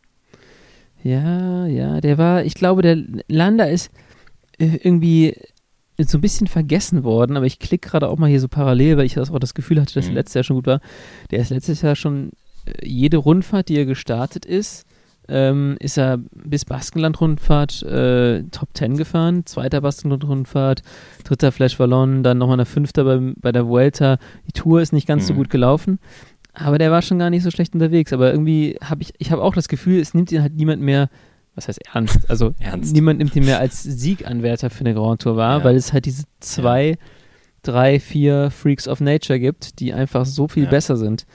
Speaker 2: Ja, der war, ich glaube, der Landa ist irgendwie so ein bisschen vergessen worden, aber ich klicke gerade auch mal hier so parallel, weil ich auch das Gefühl hatte, dass er letztes Jahr schon gut war. Der ist letztes Jahr schon jede Rundfahrt, die er gestartet ist er bis Baskenland-Rundfahrt Top 10 gefahren, 2. Baskenland-Rundfahrt, 3. Flash Wallonne, dann nochmal eine 5. bei der Vuelta. Die Tour ist nicht ganz so gut gelaufen, aber der war schon gar nicht so schlecht unterwegs. Aber irgendwie habe ich auch das Gefühl, es nimmt ihn halt niemand mehr, was heißt ernst? Also niemand nimmt ihn mehr als Sieganwärter für eine Grand Tour wahr, weil es halt diese 2, 3, 4 Freaks of Nature gibt, die einfach so viel besser sind.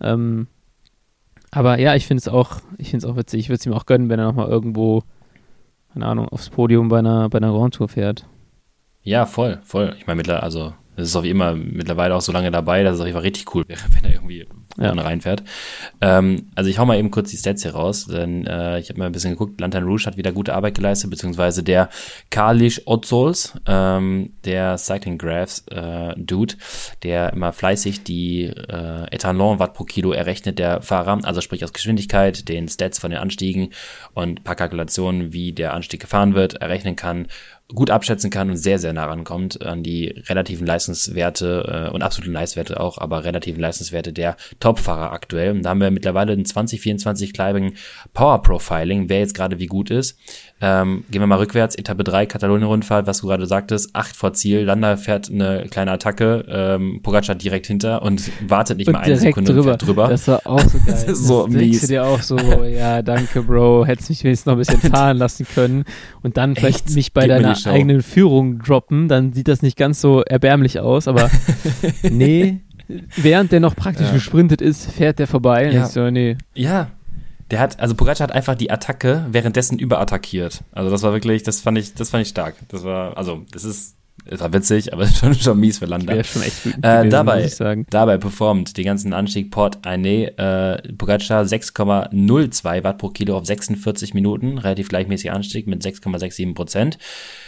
Speaker 2: Aber ja, ich finde es auch witzig. Ich würde es ihm auch gönnen, wenn er nochmal irgendwo, keine Ahnung, aufs Podium bei einer Grand Tour fährt.
Speaker 1: Ja, voll. Ich meine, also das ist auch wie immer mittlerweile auch so lange dabei, dass es auf jeden Fall richtig cool wäre, wenn er irgendwie vorne reinfährt. Also ich hau mal eben kurz die Stats hier raus, denn ich habe mal ein bisschen geguckt, Lanterne Rouge hat wieder gute Arbeit geleistet, beziehungsweise der Karliš Otzols, der Cycling Graphs Dude, der immer fleißig die Etalon-Watt pro Kilo errechnet, der Fahrer, also sprich aus Geschwindigkeit, den Stats von den Anstiegen und ein paar Kalkulationen, wie der Anstieg gefahren wird, errechnen kann, gut abschätzen kann und sehr, sehr nah rankommt an die relativen Leistungswerte und absoluten Leistungswerte auch, aber relativen Leistungswerte der Topfahrer aktuell. Und da haben wir mittlerweile ein 2024 Climbing Power Profiling, wer jetzt gerade wie gut ist. Gehen wir mal rückwärts, Etappe 3, Katalonien-Rundfahrt, was du gerade sagtest, 8 vor Ziel, Landa fährt eine kleine Attacke, Pogacar direkt hinter und wartet nicht mal eine Sekunde und fährt drüber.
Speaker 2: Das war auch so geil.
Speaker 1: Das ist so mies.
Speaker 2: Denkst du dir auch so, ja, danke Bro, hättest mich wenigstens noch ein bisschen fahren lassen können und dann vielleicht mich bei deiner eigenen Führung droppen, dann sieht das nicht ganz so erbärmlich aus, aber nee, während der noch praktisch gesprintet ist, fährt der vorbei und ich so, nee.
Speaker 1: Ja. Pogacar hat einfach die Attacke währenddessen überattackiert. Also das war wirklich, das fand ich stark. Das war witzig, aber schon mies für Landa.
Speaker 2: Wäre schon echt wütend gewesen, muss ich sagen.
Speaker 1: Dabei performt den ganzen Anstieg Port Aine, Pogacar 6,02 Watt pro Kilo auf 46 Minuten, relativ gleichmäßiger Anstieg mit 6,67%.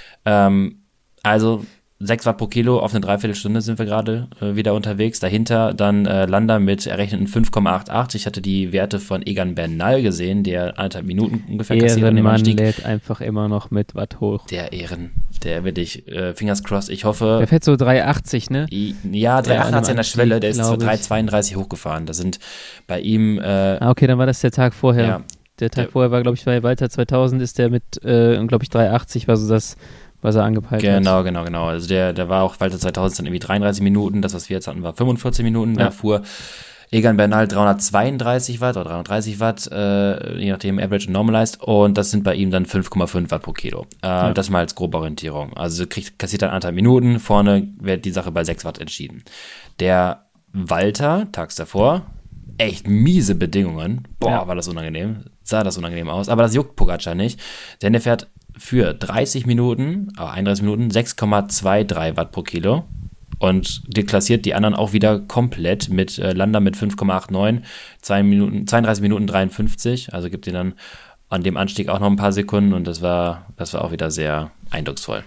Speaker 1: Also 6 Watt pro Kilo auf eine Dreiviertelstunde sind wir gerade wieder unterwegs. Dahinter dann Landa mit errechneten 5,88. Ich hatte die Werte von Egan Bernal gesehen, der 1,5 Minuten ungefähr kassiert an dem Anstieg.
Speaker 2: Der lädt einfach immer noch mit Watt hoch.
Speaker 1: Der wirklich, Fingers crossed, ich hoffe.
Speaker 2: Der fährt so 3,80, ne?
Speaker 1: Ja, 3,88 an der Schwelle, der ist zu 3,32 hochgefahren. Das sind bei ihm...
Speaker 2: okay, dann war das der Tag vorher.
Speaker 1: Ja,
Speaker 2: der Tag vorher war, glaube ich, bei Walter 2000 ist der mit, glaube ich, 3,80 war so das, was er angepeilt hat.
Speaker 1: Genau. Also der war auch, Walter 2000 dann irgendwie 33 Minuten, das, was wir jetzt hatten, war 45 Minuten. Da fuhr Egan Bernal 332 Watt oder 330 Watt, je nachdem Average und Normalized, und das sind bei ihm dann 5,5 Watt pro Kilo. Das mal als grobe Orientierung. Also kassiert dann 1,5 Minuten, vorne wird die Sache bei 6 Watt entschieden. Der Walter, tags davor, echt miese Bedingungen. War das unangenehm. Sah das unangenehm aus. Aber das juckt Pogacar nicht, denn der fährt für 31 Minuten 6,23 Watt pro Kilo und deklassiert die anderen auch wieder komplett mit Landa mit 5,89, 32 Minuten 53, also gibt ihn dann an dem Anstieg auch noch ein paar Sekunden und das war auch wieder sehr eindrucksvoll.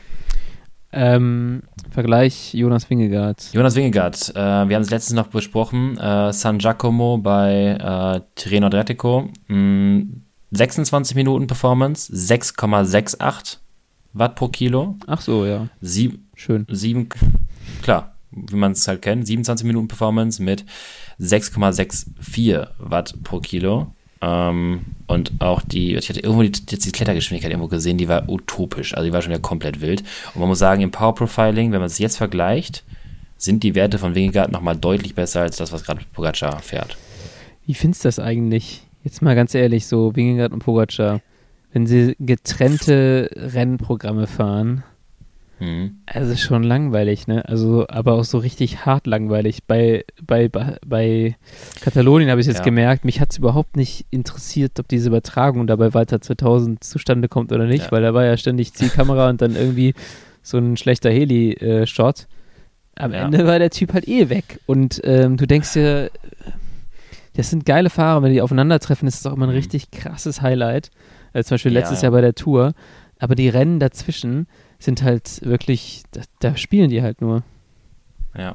Speaker 2: Vergleich Jonas Vingegaard.
Speaker 1: Wir haben es letztens noch besprochen, San Giacomo bei Tirreno Adriatico, 26 Minuten Performance, 6,68 Watt pro Kilo.
Speaker 2: Ach so, ja.
Speaker 1: Schön. Klar, wie man es halt kennt, 27 Minuten Performance mit 6,64 Watt pro Kilo. Und auch ich hatte irgendwo die Klettergeschwindigkeit irgendwo gesehen, die war utopisch, also die war schon wieder komplett wild. Und man muss sagen, im Power Profiling, wenn man es jetzt vergleicht, sind die Werte von Vingegaard nochmal deutlich besser als das, was gerade Pogačar fährt.
Speaker 2: Wie findest du das eigentlich? Jetzt mal ganz ehrlich, so Vingegaard und Pogačar, wenn sie getrennte Rennprogramme fahren, also schon langweilig, ne? Also, aber auch so richtig hart langweilig. Bei Katalonien habe ich jetzt gemerkt, mich hat es überhaupt nicht interessiert, ob diese Übertragung dabei weiter 2000 zustande kommt oder nicht, weil da war ja ständig Zielkamera und dann irgendwie so ein schlechter Heli-Shot. Am Ende war der Typ halt weg. Und du denkst dir, das sind geile Fahrer, wenn die aufeinandertreffen, ist es auch immer ein richtig krasses Highlight. Zum Beispiel letztes Jahr bei der Tour. Aber die Rennen dazwischen sind halt wirklich, da spielen die halt nur.
Speaker 1: Ja.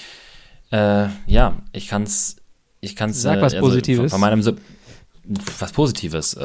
Speaker 1: Ich kann's.
Speaker 2: Sag was Positives.
Speaker 1: Von meinem was Positives.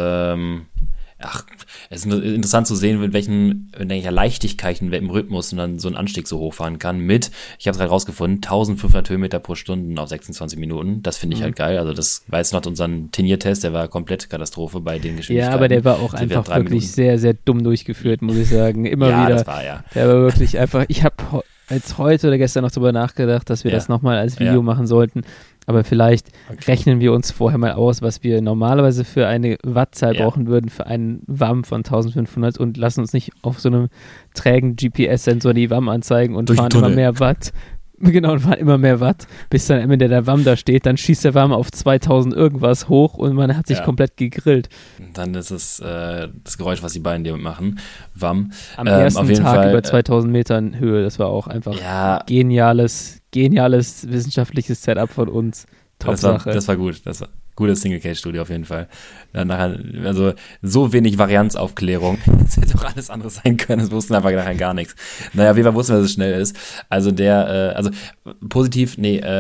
Speaker 1: Es ist interessant zu sehen, mit welcher Leichtigkeit, in welchem Rhythmus man dann so einen Anstieg so hochfahren kann ich habe es gerade rausgefunden, 1500 Höhenmeter pro Stunde auf 26 Minuten. Das finde ich halt geil. Also das war jetzt noch unseren Turniertest, der war komplett Katastrophe bei den Geschwindigkeiten.
Speaker 2: Ja, aber der war auch einfach wirklich sehr, sehr dumm durchgeführt, muss ich sagen. Immer wieder.
Speaker 1: Das war,
Speaker 2: Der war wirklich einfach, ich habe jetzt heute oder gestern noch drüber nachgedacht, dass wir das nochmal als Video machen sollten. Aber vielleicht rechnen wir uns vorher mal aus, was wir normalerweise für eine Wattzahl brauchen würden für einen WAM von 1500 und lassen uns nicht auf so einem trägen GPS-Sensor die WAM anzeigen und fahren immer mehr Watt. Genau, und fahren immer mehr Watt, bis dann am Ende der WAM da steht, dann schießt der WAM auf 2000 irgendwas hoch und man hat sich komplett gegrillt.
Speaker 1: Dann ist es das Geräusch, was die beiden damit machen. WAM.
Speaker 2: Am ersten
Speaker 1: auf jeden
Speaker 2: Tag
Speaker 1: Fall,
Speaker 2: über 2000 Metern Höhe, das war auch einfach geniales wissenschaftliches Setup von uns. Top-Sache.
Speaker 1: Das war gut. Das war gutes Single-Case-Studio auf jeden Fall. Nachher, also so wenig Varianzaufklärung. Das hätte doch alles anderes sein können. Das wussten einfach nachher gar nichts. Naja, auf jeden Fall wussten wir, dass es schnell ist. Also positiv,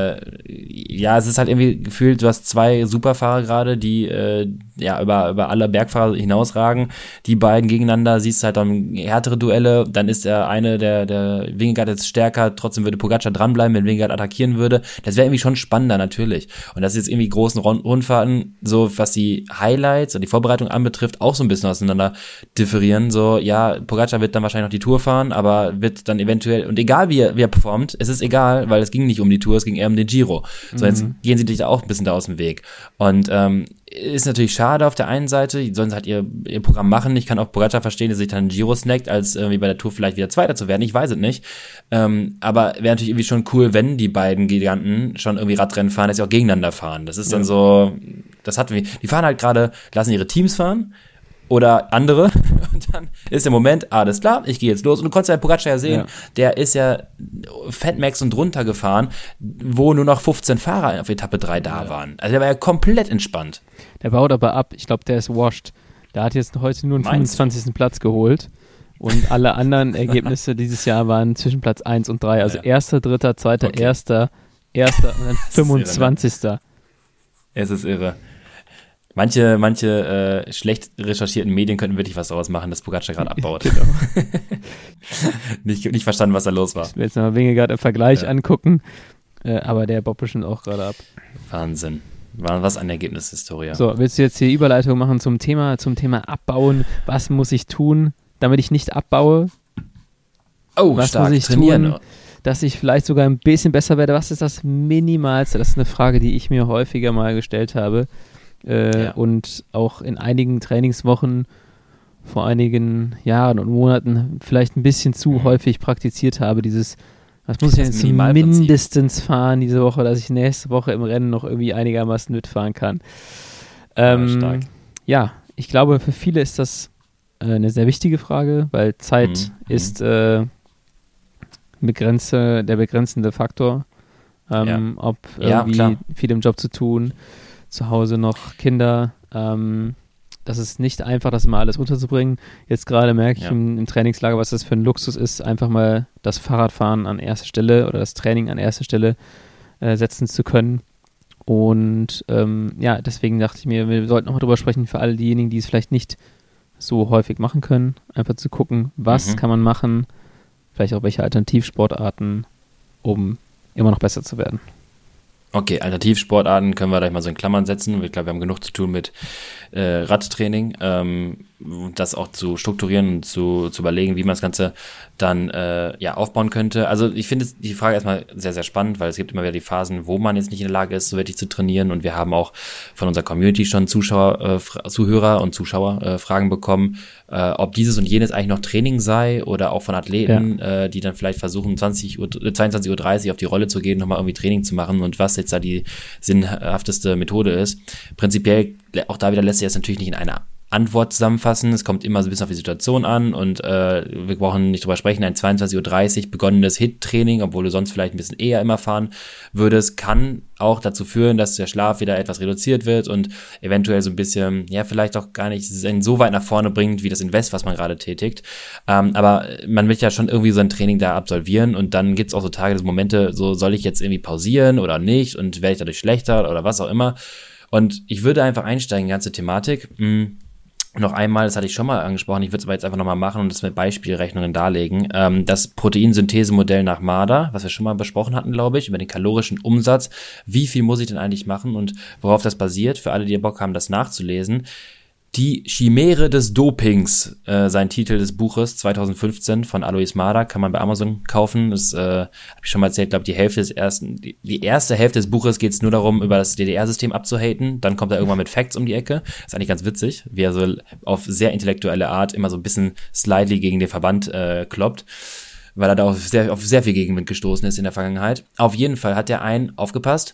Speaker 1: es ist halt irgendwie gefühlt, du hast zwei Superfahrer gerade, die über alle Bergfahrer hinausragen. Die beiden gegeneinander, siehst halt dann härtere Duelle. Dann ist der eine, der Vingegaard jetzt stärker, trotzdem würde Pogačar dranbleiben, wenn Vingegaard attackieren würde. Das wäre irgendwie schon spannender, natürlich. Und das ist jetzt irgendwie großen Rundfahrten, so was die Highlights und die Vorbereitung anbetrifft, auch so ein bisschen auseinander differieren. So, ja, Pogačar wird dann wahrscheinlich noch die Tour fahren, aber wird dann eventuell, und egal wie er performt, es ist egal, weil es ging nicht um die Tour, es ging eher um den Giro. So, jetzt gehen sie dich da auch ein bisschen da aus dem Weg. Und ist natürlich schade auf der einen Seite, die sollen halt ihr Programm machen. Ich kann auch Pogačar verstehen, dass sich dann Giro snackt, als irgendwie bei der Tour vielleicht wieder Zweiter zu werden. Ich weiß es nicht. Aber wäre natürlich irgendwie schon cool, wenn die beiden Giganten schon irgendwie Radrennen fahren, dass sie auch gegeneinander fahren. Das ist dann so, die fahren halt gerade, lassen ihre Teams fahren oder andere und dann ist der Moment, alles klar, ich gehe jetzt los. Und du konntest ja Pogačar ja sehen, der ist ja Fatmax und runter gefahren, wo nur noch 15 Fahrer auf Etappe 3 da waren. Also der war ja komplett entspannt.
Speaker 2: Der baut aber ab, ich glaube, der ist washed. Der hat jetzt heute nur einen 25. Platz geholt und alle anderen Ergebnisse dieses Jahr waren zwischen Platz 1 und 3. Also erster, dritter, zweiter, erster und dann 25.
Speaker 1: Es ist irre. Manche schlecht recherchierten Medien könnten wirklich was daraus machen, dass Pogačar gerade abbaut. Genau. nicht verstanden, was da los war.
Speaker 2: Ich will jetzt mal Vingegaard im Vergleich angucken, aber der baut bestimmt auch gerade ab.
Speaker 1: Wahnsinn. Was eine Ergebnishistorie.
Speaker 2: So, willst du jetzt hier Überleitung machen zum Thema Abbauen? Was muss ich tun, damit ich nicht abbaue? Was
Speaker 1: stark.
Speaker 2: Muss ich tun, dass ich vielleicht sogar ein bisschen besser werde? Was ist das Minimalste? Das ist eine Frage, die ich mir häufiger mal gestellt habe. Und auch in einigen Trainingswochen vor einigen Jahren und Monaten vielleicht ein bisschen zu häufig praktiziert habe, was muss ich jetzt mindestens fahren diese Woche, dass ich nächste Woche im Rennen noch irgendwie einigermaßen mitfahren kann.
Speaker 1: Stark.
Speaker 2: Ja, ich glaube, für viele ist das eine sehr wichtige Frage, weil Zeit ist der begrenzende Faktor. Ob irgendwie viel im Job zu tun, zu Hause noch Kinder, das ist nicht einfach, das immer alles unterzubringen. Jetzt gerade merke ich im Trainingslager, was das für ein Luxus ist, einfach mal das Fahrradfahren an erster Stelle oder das Training an erster Stelle setzen zu können. Und deswegen dachte ich mir, wir sollten noch drüber sprechen, für alle diejenigen, die es vielleicht nicht so häufig machen können, einfach zu gucken, was kann man machen, vielleicht auch welche Alternativsportarten, um immer noch besser zu werden.
Speaker 1: Okay, Alternativsportarten können wir gleich mal so in Klammern setzen. Ich glaube, wir haben genug zu tun mit Radtraining, das auch zu strukturieren und zu überlegen, wie man das Ganze dann aufbauen könnte. Also ich finde die Frage erstmal sehr, sehr spannend, weil es gibt immer wieder die Phasen, wo man jetzt nicht in der Lage ist, so wirklich zu trainieren, und wir haben auch von unserer Community schon Zuhörer und Zuschauer Fragen bekommen, ob dieses und jenes eigentlich noch Training sei, oder auch von Athleten, die dann vielleicht versuchen, 22:30 Uhr auf die Rolle zu gehen, nochmal irgendwie Training zu machen, und was jetzt da die sinnhafteste Methode ist. Prinzipiell, auch da wieder lässt sich das natürlich nicht in einer Antwort zusammenfassen. Es kommt immer so ein bisschen auf die Situation an, und wir brauchen nicht drüber sprechen. Ein 22:30 Uhr begonnenes HIIT-Training, obwohl du sonst vielleicht ein bisschen eher immer fahren würdest, kann auch dazu führen, dass der Schlaf wieder etwas reduziert wird und eventuell so ein bisschen, vielleicht auch gar nicht so weit nach vorne bringt, wie das Invest, was man gerade tätigt. Aber man will ja schon irgendwie so ein Training da absolvieren, und dann gibt's auch so Tage, so Momente, so soll ich jetzt irgendwie pausieren oder nicht, und werde ich dadurch schlechter oder was auch immer. Und ich würde einfach einsteigen in die ganze Thematik. Noch einmal, das hatte ich schon mal angesprochen, ich würde es aber jetzt einfach nochmal machen und das mit Beispielrechnungen darlegen. Das Proteinsynthesemodell nach Marder, was wir schon mal besprochen hatten, glaube ich, über den kalorischen Umsatz. Wie viel muss ich denn eigentlich machen und worauf das basiert? Für alle, die Bock haben, das nachzulesen. Die Chimäre des Dopings, sein Titel des Buches 2015 von Alois Marder, kann man bei Amazon kaufen. Das habe ich schon mal erzählt, glaube die erste Hälfte des Buches geht es nur darum, über das DDR-System abzuhaten. Dann kommt er irgendwann mit Facts um die Ecke. Ist eigentlich ganz witzig, wie er so auf sehr intellektuelle Art immer so ein bisschen slightly gegen den Verband kloppt, weil er da auf sehr viel Gegenwind gestoßen ist in der Vergangenheit. Auf jeden Fall hat er aufgepasst,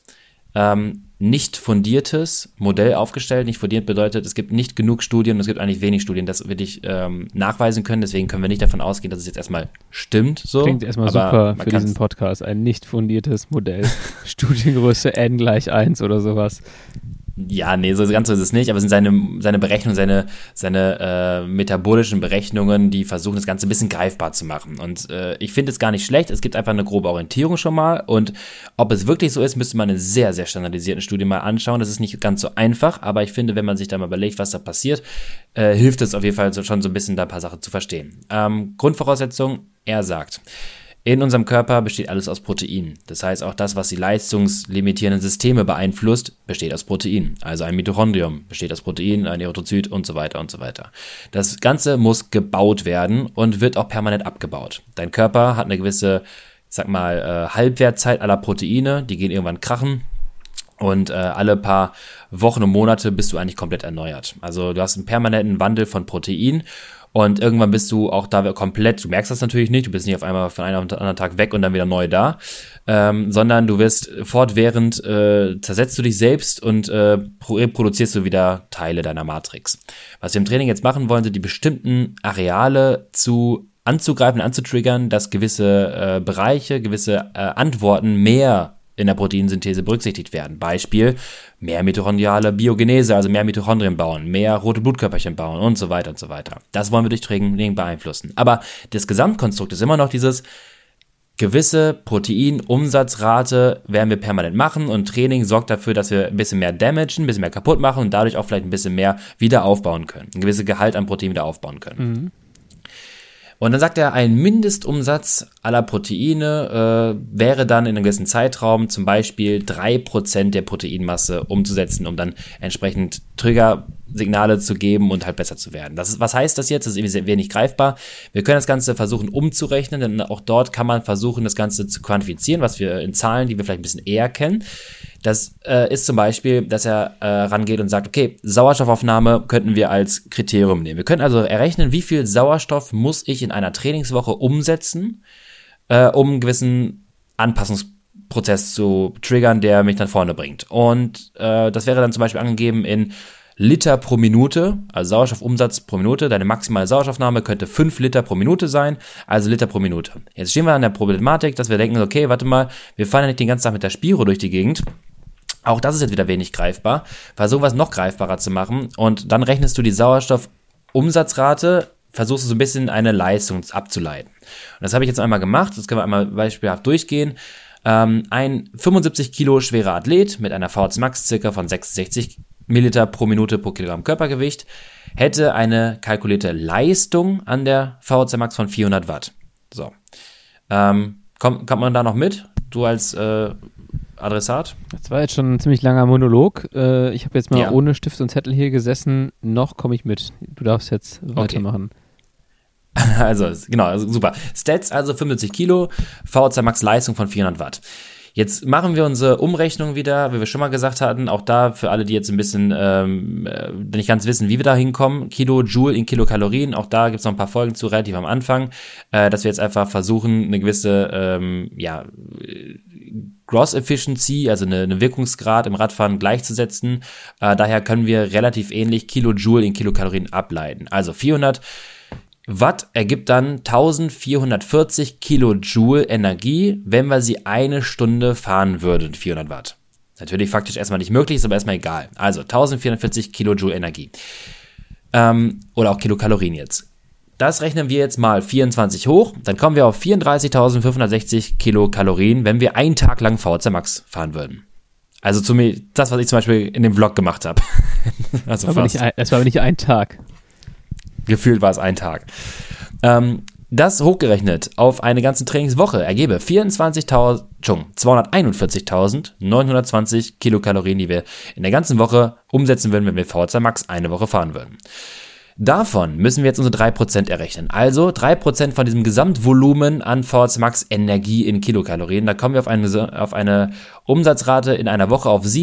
Speaker 1: nicht fundiertes Modell aufgestellt. Nicht fundiert bedeutet, es gibt nicht genug Studien und es gibt eigentlich wenig Studien, das wirklich nachweisen können. Deswegen können wir nicht davon ausgehen, dass es jetzt erstmal stimmt. So.
Speaker 2: Klingt erstmal super für diesen Podcast. Ein nicht fundiertes Modell. Studiengröße N = 1 oder sowas.
Speaker 1: Ja, nee, so ganz so ist es nicht, aber es sind seine Berechnungen, seine metabolischen Berechnungen, die versuchen, das Ganze ein bisschen greifbar zu machen. Und ich finde es gar nicht schlecht, es gibt einfach eine grobe Orientierung schon mal, und ob es wirklich so ist, müsste man eine sehr, sehr standardisierten Studie mal anschauen. Das ist nicht ganz so einfach, aber ich finde, wenn man sich da mal überlegt, was da passiert, hilft es auf jeden Fall schon so ein bisschen, da ein paar Sachen zu verstehen. Grundvoraussetzung, er sagt: In unserem Körper besteht alles aus Proteinen. Das heißt, auch das, was die leistungslimitierenden Systeme beeinflusst, besteht aus Proteinen. Also ein Mitochondrium besteht aus Proteinen, ein Erythrozyt und so weiter und so weiter. Das Ganze muss gebaut werden und wird auch permanent abgebaut. Dein Körper hat eine gewisse, Halbwertzeit aller Proteine. Die gehen irgendwann krachen. Und alle paar Wochen und Monate bist du eigentlich komplett erneuert. Also du hast einen permanenten Wandel von Protein. Und irgendwann bist du auch da komplett, du merkst das natürlich nicht, du bist nicht auf einmal von einem auf den anderen Tag weg und dann wieder neu da, sondern du wirst fortwährend, zersetzt du dich selbst und reproduzierst du wieder Teile deiner Matrix. Was wir im Training jetzt machen wollen, sind die bestimmten Areale anzugreifen, anzutriggern, dass gewisse Bereiche, gewisse Antworten mehr in der Proteinsynthese berücksichtigt werden. Beispiel: mehr mitochondriale Biogenese, also mehr Mitochondrien bauen, mehr rote Blutkörperchen bauen und so weiter und so weiter. Das wollen wir durch Training beeinflussen. Aber das Gesamtkonstrukt ist immer noch dieses: gewisse Proteinumsatzrate werden wir permanent machen, und Training sorgt dafür, dass wir ein bisschen mehr damagen, ein bisschen mehr kaputt machen und dadurch auch vielleicht ein bisschen mehr wieder aufbauen können. Ein gewisses Gehalt an Protein wieder aufbauen können. Mhm. Und dann sagt er, ein Mindestumsatz aller Proteine wäre dann in einem gewissen Zeitraum zum Beispiel 3% der Proteinmasse umzusetzen, um dann entsprechend Triggersignale zu geben und halt besser zu werden. Was heißt das jetzt? Das ist irgendwie sehr wenig greifbar. Wir können das Ganze versuchen umzurechnen, denn auch dort kann man versuchen, das Ganze zu quantifizieren, was wir in Zahlen, die wir vielleicht ein bisschen eher kennen. Das ist zum Beispiel, dass er rangeht und sagt, okay, Sauerstoffaufnahme könnten wir als Kriterium nehmen. Wir können also errechnen, wie viel Sauerstoff muss ich in einer Trainingswoche umsetzen, um einen gewissen Anpassungsprozess zu triggern, der mich dann vorne bringt. Und das wäre dann zum Beispiel angegeben in Liter pro Minute, also Sauerstoffumsatz pro Minute. Deine maximale Sauerstoffnahme könnte 5 Liter pro Minute sein, also Liter pro Minute. Jetzt stehen wir an der Problematik, dass wir denken, okay, warte mal, wir fahren ja nicht den ganzen Tag mit der Spiro durch die Gegend. Auch das ist jetzt wieder wenig greifbar. Versuch was noch greifbarer zu machen, und dann rechnest du die Sauerstoffumsatzrate, versuchst du so ein bisschen eine Leistung abzuleiten. Und das habe ich jetzt einmal gemacht, das können wir einmal beispielhaft durchgehen. Ein 75 Kilo schwerer Athlet mit einer VO2 Max circa von 66 Milliliter pro Minute pro Kilogramm Körpergewicht hätte eine kalkulierte Leistung an der VO2 Max von 400 Watt. So. Kommt man da noch mit? Du als Adressat?
Speaker 2: Das war jetzt schon ein ziemlich langer Monolog. Ich habe jetzt mal
Speaker 1: Ja.
Speaker 2: ohne Stift und Zettel hier gesessen. Noch komme ich mit. Du darfst jetzt weitermachen.
Speaker 1: Also, genau, also super. Stats also 75 Kilo, VO2 Max Leistung von 400 Watt. Jetzt machen wir unsere Umrechnung wieder, wie wir schon mal gesagt hatten, auch da für alle, die jetzt ein bisschen nicht ganz wissen, wie wir da hinkommen, Kilojoule in Kilokalorien, auch da gibt es noch ein paar Folgen zu, relativ am Anfang, dass wir jetzt einfach versuchen, eine gewisse Gross Efficiency, also eine Wirkungsgrad im Radfahren gleichzusetzen. Daher können wir relativ ähnlich Kilojoule in Kilokalorien ableiten. Also 400 Watt ergibt dann 1440 Kilojoule Energie, wenn wir sie eine Stunde fahren würden, 400 Watt. Natürlich faktisch erstmal nicht möglich, ist aber erstmal egal. Also 1440 Kilojoule Energie. Oder auch Kilokalorien jetzt. Das rechnen wir jetzt mal 24 hoch, dann kommen wir auf 34.560 Kilokalorien, wenn wir einen Tag lang VO2 Max fahren würden. Also das, was ich zum Beispiel in dem Vlog gemacht habe. Also
Speaker 2: Es war aber nicht ein Tag.
Speaker 1: Gefühlt war es ein Tag. Das hochgerechnet auf eine ganze Trainingswoche ergebe 241.920 Kilokalorien, die wir in der ganzen Woche umsetzen würden, wenn wir VO2 Max eine Woche fahren würden. Davon müssen wir jetzt unsere 3% errechnen. Also 3% von diesem Gesamtvolumen an VO2 Max Energie in Kilokalorien. Da kommen wir auf eine Umsatzrate in einer Woche auf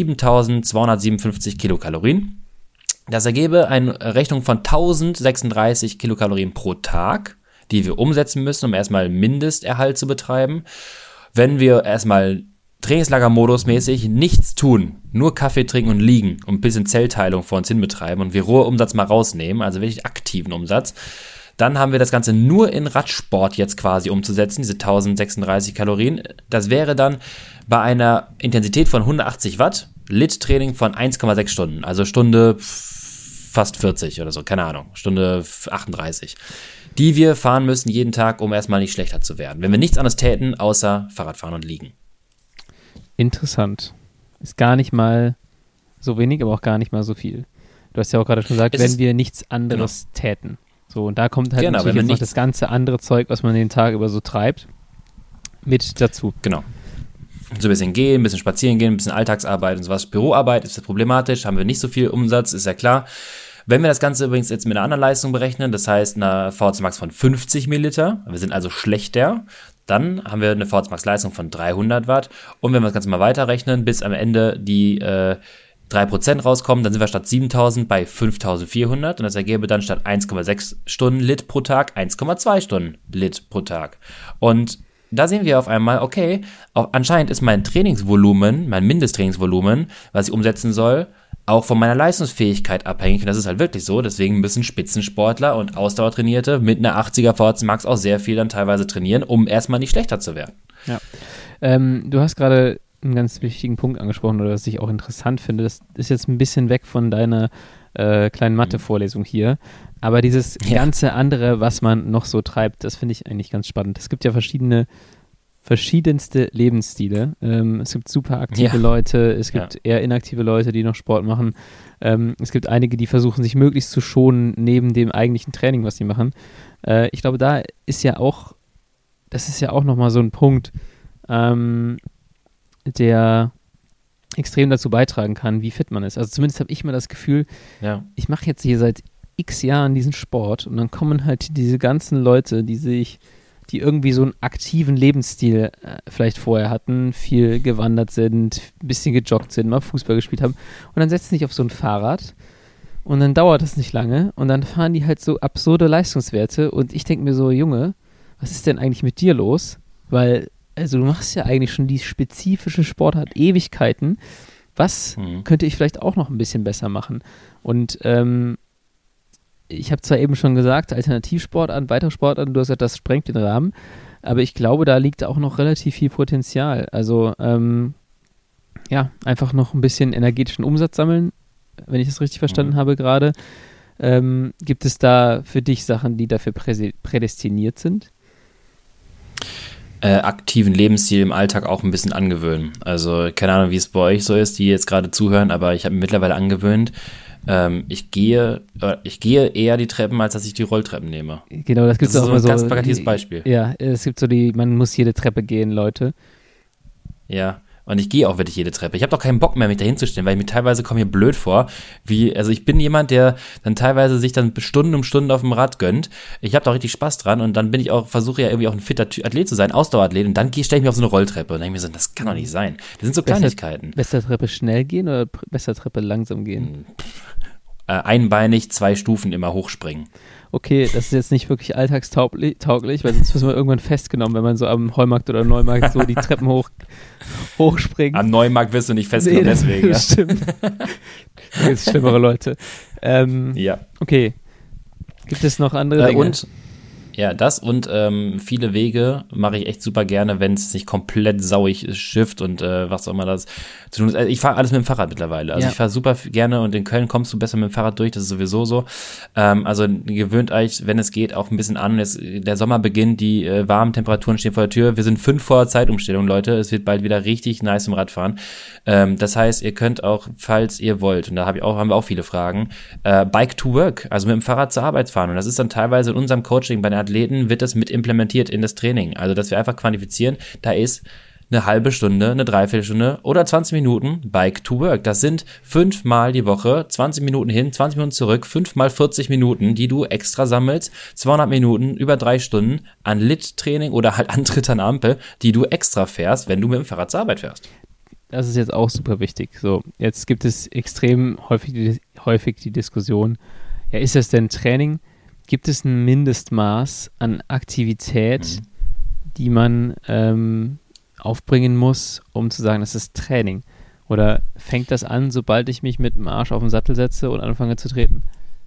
Speaker 1: 7.257 Kilokalorien. Das ergebe eine Rechnung von 1036 Kilokalorien pro Tag, die wir umsetzen müssen, um erstmal Mindesterhalt zu betreiben. Wenn wir erstmal Trainingslagermodus mäßig nichts tun, nur Kaffee trinken und liegen und ein bisschen Zellteilung vor uns hin betreiben und wir Rohumsatz mal rausnehmen, also wirklich aktiven Umsatz, dann haben wir das Ganze nur in Radsport jetzt quasi umzusetzen, diese 1036 Kalorien. Das wäre dann bei einer Intensität von 180 Watt, Lit-Training von 1,6 Stunden, also Stunde fast 40 oder so, keine Ahnung, Stunde 38, die wir fahren müssen jeden Tag, um erstmal nicht schlechter zu werden, wenn wir nichts anderes täten, außer Fahrradfahren und liegen.
Speaker 2: Interessant. Ist gar nicht mal so wenig, aber auch gar nicht mal so viel. Du hast ja auch gerade schon gesagt, wenn wir nichts anderes täten. So, und da kommt halt natürlich jetzt noch das ganze andere Zeug, was man den Tag über so treibt, mit dazu.
Speaker 1: Genau. So ein bisschen gehen, ein bisschen spazieren gehen, ein bisschen Alltagsarbeit und sowas. Büroarbeit ist problematisch, haben wir nicht so viel Umsatz, ist ja klar. Wenn wir das Ganze übrigens jetzt mit einer anderen Leistung berechnen, das heißt einer VO2 Max von 50 Milliliter, wir sind also schlechter, dann haben wir eine VO2 Max Leistung von 300 Watt. Und wenn wir das Ganze mal weiterrechnen, bis am Ende die 3% rauskommen, dann sind wir statt 7.000 bei 5.400 und das ergäbe dann statt 1,6 Stunden Lit pro Tag 1,2 Stunden Lit pro Tag. Und da sehen wir auf einmal, okay, anscheinend ist mein Trainingsvolumen, mein Mindesttrainingsvolumen, was ich umsetzen soll, auch von meiner Leistungsfähigkeit abhängig. Und das ist halt wirklich so. Deswegen müssen Spitzensportler und Ausdauertrainierte mit einer 80er VO2 Max auch sehr viel dann teilweise trainieren, um erstmal nicht schlechter zu werden.
Speaker 2: Ja. Du hast gerade einen ganz wichtigen Punkt angesprochen, oder was ich auch interessant finde. Das ist jetzt ein bisschen weg von deiner kleinen Mathe-Vorlesung hier. Aber dieses ganze andere, was man noch so treibt, das finde ich eigentlich ganz spannend. Es gibt ja verschiedenste Lebensstile. Es gibt super aktive Leute, es gibt eher inaktive Leute, die noch Sport machen. Es gibt einige, die versuchen, sich möglichst zu schonen neben dem eigentlichen Training, was sie machen. Ich glaube, das ist ja auch nochmal so ein Punkt, der extrem dazu beitragen kann, wie fit man ist. Also zumindest habe ich mal das Gefühl, ich mache jetzt hier seit x Jahren diesen Sport und dann kommen halt diese ganzen Leute, die irgendwie so einen aktiven Lebensstil vielleicht vorher hatten, viel gewandert sind, ein bisschen gejoggt sind, mal Fußball gespielt haben und dann setzen sie sich auf so ein Fahrrad und dann dauert das nicht lange und dann fahren die halt so absurde Leistungswerte und ich denke mir so, Junge, was ist denn eigentlich mit dir los? Weil, also du machst ja eigentlich schon die spezifische Sportart Ewigkeiten. Was könnte ich vielleicht auch noch ein bisschen besser machen? Und ich habe zwar eben schon gesagt, Alternativsportarten, weitere Sportarten, du hast gesagt, das sprengt den Rahmen, aber ich glaube, da liegt auch noch relativ viel Potenzial. Also, einfach noch ein bisschen energetischen Umsatz sammeln, wenn ich das richtig verstanden habe gerade. Gibt es da für dich Sachen, die dafür prädestiniert sind?
Speaker 1: Aktiven Lebensstil im Alltag auch ein bisschen angewöhnen. Also, keine Ahnung, wie es bei euch so ist, die jetzt gerade zuhören, aber ich habe mir mittlerweile angewöhnt, ich gehe eher die Treppen, als dass ich die Rolltreppen nehme.
Speaker 2: Genau, das gibt es auch
Speaker 1: so
Speaker 2: immer
Speaker 1: ein ganz plakatives Beispiel.
Speaker 2: Ja, es gibt so man muss jede Treppe gehen, Leute.
Speaker 1: Ja, Und ich gehe auch wirklich jede Treppe. Ich habe doch keinen Bock mehr, mich da hinzustellen, weil ich mir teilweise komme mir blöd vor. Also ich bin jemand, der dann teilweise sich dann Stunden um Stunden auf dem Rad gönnt. Ich habe da richtig Spaß dran und dann versuche ja irgendwie auch ein fitter Athlet zu sein, Ausdauerathlet, und dann stelle ich mich auf so eine Rolltreppe und denke mir so, das kann doch nicht sein. Das sind so Kleinigkeiten.
Speaker 2: Besser Treppe schnell gehen oder besser Treppe langsam gehen?
Speaker 1: Einbeinig 2 Stufen immer hochspringen.
Speaker 2: Okay, das ist jetzt nicht wirklich alltagstauglich, weil sonst wird man irgendwann festgenommen, wenn man so am Heumarkt oder Neumarkt so die Treppen hochspringt.
Speaker 1: Am Neumarkt wirst du nicht festgenommen, deswegen.
Speaker 2: Das stimmt. Da gibt es schlimmere Leute.
Speaker 1: Ja.
Speaker 2: Okay. Gibt es noch andere Dinge?
Speaker 1: Das und viele Wege mache ich echt super gerne, wenn es nicht komplett sauig schifft und was auch immer das zu tun ist. Also ich fahre alles mit dem Fahrrad mittlerweile. Also ich fahre super gerne und in Köln kommst du besser mit dem Fahrrad durch, das ist sowieso so. Also gewöhnt euch, wenn es geht, auch ein bisschen an. Der Sommer beginnt, die warmen Temperaturen stehen vor der Tür. Wir sind 5 vor Zeitumstellung, Leute. Es wird bald wieder richtig nice im Radfahren. Das heißt, ihr könnt auch, falls ihr wollt, und da haben wir auch viele Fragen, Bike to Work, also mit dem Fahrrad zur Arbeit fahren. Und das ist dann teilweise in unserem Coaching bei den Athleten wird das mit implementiert in das Training. Also, dass wir einfach quantifizieren, da ist eine halbe Stunde, eine Dreiviertelstunde oder 20 Minuten Bike to Work. Das sind 5 Mal die Woche, 20 Minuten hin, 20 Minuten zurück, 5 mal 40 Minuten, die du extra sammelst, 200 Minuten, über 3 Stunden an Lit-Training oder halt Antritt an Ampel, die du extra fährst, wenn du mit dem Fahrrad zur Arbeit fährst.
Speaker 2: Das ist jetzt auch super wichtig. So, jetzt gibt es extrem häufig die Diskussion, ja, ist das denn Training? Gibt es ein Mindestmaß an Aktivität, die man aufbringen muss, um zu sagen, das ist Training? Oder fängt das an, sobald ich mich mit dem Arsch auf den Sattel setze und anfange zu treten?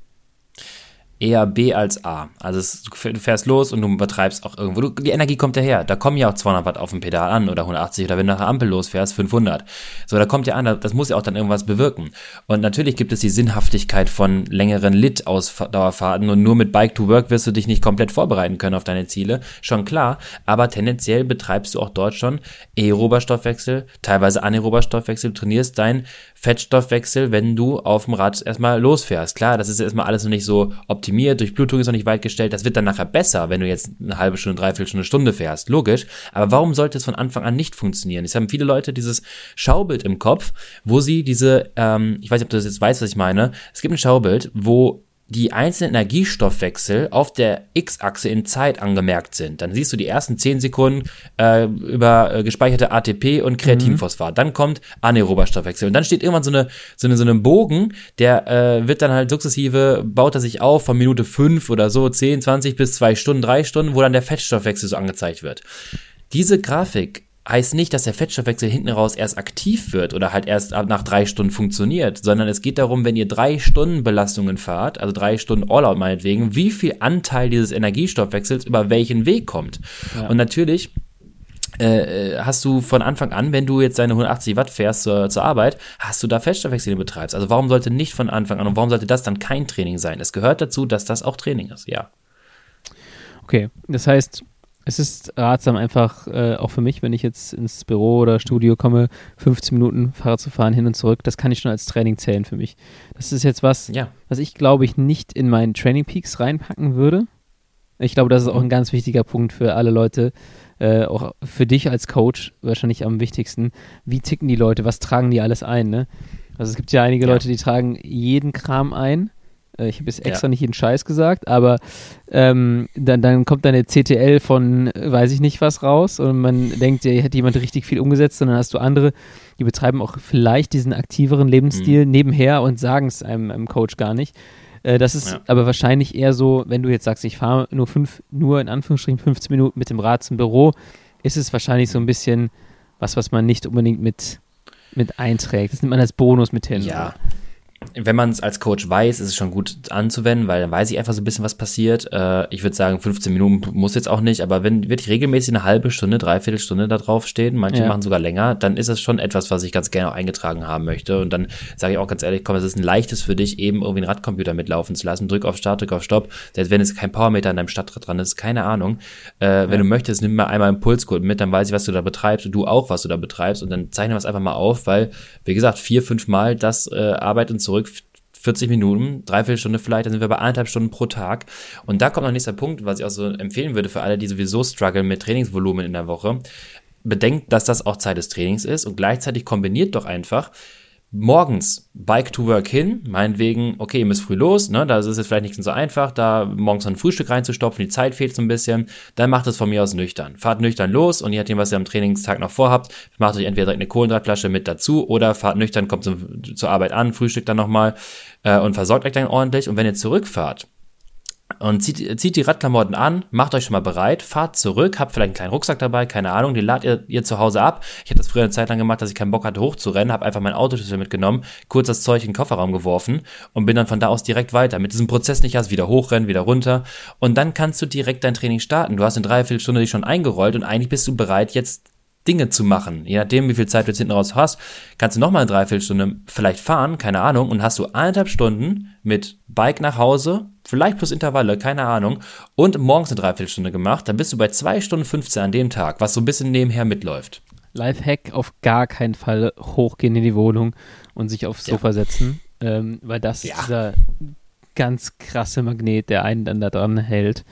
Speaker 1: Eher B als A. Also du fährst los und du übertreibst auch irgendwo. Die Energie kommt daher. Da kommen ja auch 200 Watt auf dem Pedal an oder 180 oder wenn du nach der Ampel losfährst, 500. So, da kommt ja an, das muss ja auch dann irgendwas bewirken. Und natürlich gibt es die Sinnhaftigkeit von längeren Lit-Ausdauerfahrten und nur mit Bike to Work wirst du dich nicht komplett vorbereiten können auf deine Ziele. Schon klar, aber tendenziell betreibst du auch dort schon aerober Stoffwechsel, teilweise anaerober Stoffwechsel. Du trainierst deinen Fettstoffwechsel, wenn du auf dem Rad erstmal losfährst. Klar, das ist erstmal alles noch nicht so optimiert, Durchblutung ist noch nicht weit gestellt, das wird dann nachher besser, wenn du jetzt eine halbe Stunde, Dreiviertelstunde, Stunde fährst, logisch, aber warum sollte es von Anfang an nicht funktionieren? Es haben viele Leute dieses Schaubild im Kopf, wo sie diese, ich weiß nicht, ob du das jetzt weißt, was ich meine, es gibt ein Schaubild, wo die einzelnen Energiestoffwechsel auf der X-Achse in Zeit angemerkt sind. Dann siehst du die ersten 10 Sekunden über gespeicherte ATP und Kreatinphosphat. Dann kommt anaerober Stoffwechsel. Und dann steht irgendwann so eine Bogen, der wird dann halt sukzessive, baut er sich auf von Minute 5 oder so, 10, 20 bis 2 Stunden, 3 Stunden, wo dann der Fettstoffwechsel so angezeigt wird. Diese Grafik heißt nicht, dass der Fettstoffwechsel hinten raus erst aktiv wird oder halt erst nach 3 Stunden funktioniert, sondern es geht darum, wenn ihr 3 Stunden Belastungen fahrt, also 3 Stunden All-Out meinetwegen, wie viel Anteil dieses Energiestoffwechsels über welchen Weg kommt. Ja. Und natürlich hast du von Anfang an, wenn du jetzt deine 180 Watt fährst zur Arbeit, hast du da Fettstoffwechsel, den du betreibst. Also warum sollte nicht von Anfang an und warum sollte das dann kein Training sein? Es gehört dazu, dass das auch Training ist, ja.
Speaker 2: Okay, das heißt, es ist ratsam einfach, auch für mich, wenn ich jetzt ins Büro oder Studio komme, 15 Minuten Fahrrad zu fahren, hin und zurück, das kann ich schon als Training zählen für mich. Das ist jetzt was ich, glaube ich, nicht in meinen Training Peaks reinpacken würde. Ich glaube, das ist auch ein ganz wichtiger Punkt für alle Leute, auch für dich als Coach wahrscheinlich am wichtigsten. Wie ticken die Leute, was tragen die alles ein, ne? Also es gibt ja einige Leute, die tragen jeden Kram ein. Ich habe jetzt extra nicht jeden Scheiß gesagt, aber dann kommt eine CTL von weiß ich nicht was raus und man denkt, hier hätte jemand richtig viel umgesetzt und dann hast du andere, die betreiben auch vielleicht diesen aktiveren Lebensstil nebenher und sagen es einem Coach gar nicht. Das ist aber wahrscheinlich eher so, wenn du jetzt sagst, ich fahre nur in Anführungsstrichen 15 Minuten mit dem Rad zum Büro, ist es wahrscheinlich so ein bisschen was man nicht unbedingt mit einträgt. Das nimmt man als Bonus mit hin.
Speaker 1: Ja. Wenn man es als Coach weiß, ist es schon gut anzuwenden, weil dann weiß ich einfach so ein bisschen, was passiert. Ich würde sagen, 15 Minuten muss jetzt auch nicht, aber wenn wirklich regelmäßig eine halbe Stunde, Dreiviertelstunde da drauf stehen, manche machen sogar länger, dann ist es schon etwas, was ich ganz gerne auch eingetragen haben möchte. Und dann sage ich auch ganz ehrlich, komm, es ist ein leichtes für dich, eben irgendwie einen Radcomputer mitlaufen zu lassen. Drück auf Start, drück auf Stopp. Selbst wenn es kein Powermeter an deinem Stadtrad dran ist, keine Ahnung. Wenn du möchtest, nimm mal einmal einen Pulscode mit, dann weiß ich, was du da betreibst und du auch, was du da betreibst. Und dann zeichnen wir es einfach mal auf, weil, wie gesagt, 4-5 Mal das Arbeit und zurück 40 Minuten, Dreiviertelstunde vielleicht, dann sind wir bei 1,5 Stunden pro Tag. Und da kommt noch nächster Punkt, was ich auch so empfehlen würde für alle, die sowieso strugglen mit Trainingsvolumen in der Woche. bedenkt, dass das auch Zeit des Trainings ist und gleichzeitig kombiniert doch einfach morgens Bike to Work hin, meinetwegen, okay, ihr müsst früh los, ne, da ist es jetzt vielleicht nicht so einfach, da morgens noch ein Frühstück reinzustopfen, die Zeit fehlt so ein bisschen, dann macht es von mir aus nüchtern. Fahrt nüchtern los und je nachdem, was ihr am Trainingstag noch vorhabt, macht euch entweder direkt eine Kohlenhydratflasche mit dazu oder fahrt nüchtern, kommt zur Arbeit an, frühstückt dann nochmal und versorgt euch dann ordentlich und wenn ihr zurückfahrt, und zieht die Radklamotten an, macht euch schon mal bereit, fahrt zurück, habt vielleicht einen kleinen Rucksack dabei, keine Ahnung, den ladet ihr zu Hause ab. Ich habe das früher eine Zeit lang gemacht, dass ich keinen Bock hatte hochzurennen, habe einfach mein Autoschlüssel mitgenommen, kurz das Zeug in den Kofferraum geworfen und bin dann von da aus direkt weiter. Mit diesem Prozess nicht erst wieder hochrennen, wieder runter und dann kannst du direkt dein Training starten. Du hast in 3/4 Stunde dich schon eingerollt und eigentlich bist du bereit, jetzt Dinge zu machen. Je nachdem, wie viel Zeit du jetzt hinten raus hast, kannst du nochmal eine 3/4 Stunde vielleicht fahren, keine Ahnung, und hast du 1,5 Stunden mit Bike nach Hause, vielleicht plus Intervalle, keine Ahnung, und morgens eine 3/4 Stunde gemacht, dann bist du bei 2 Stunden 15 an dem Tag, was so ein bisschen nebenher mitläuft.
Speaker 2: Lifehack, auf gar keinen Fall hochgehen in die Wohnung und sich aufs Sofa setzen, weil das ist dieser ganz krasse Magnet, der einen dann da dran hält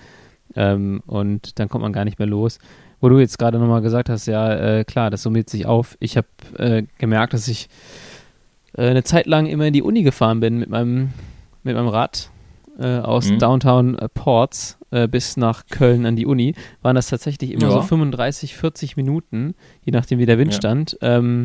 Speaker 2: und dann kommt man gar nicht mehr los. Wo du jetzt gerade nochmal gesagt hast, ja, klar, das summiert sich auf. Ich habe gemerkt, dass ich eine Zeit lang immer in die Uni gefahren bin mit meinem Rad aus Downtown Ports bis nach Köln an die Uni. Waren das tatsächlich immer so 35, 40 Minuten, je nachdem wie der Wind stand.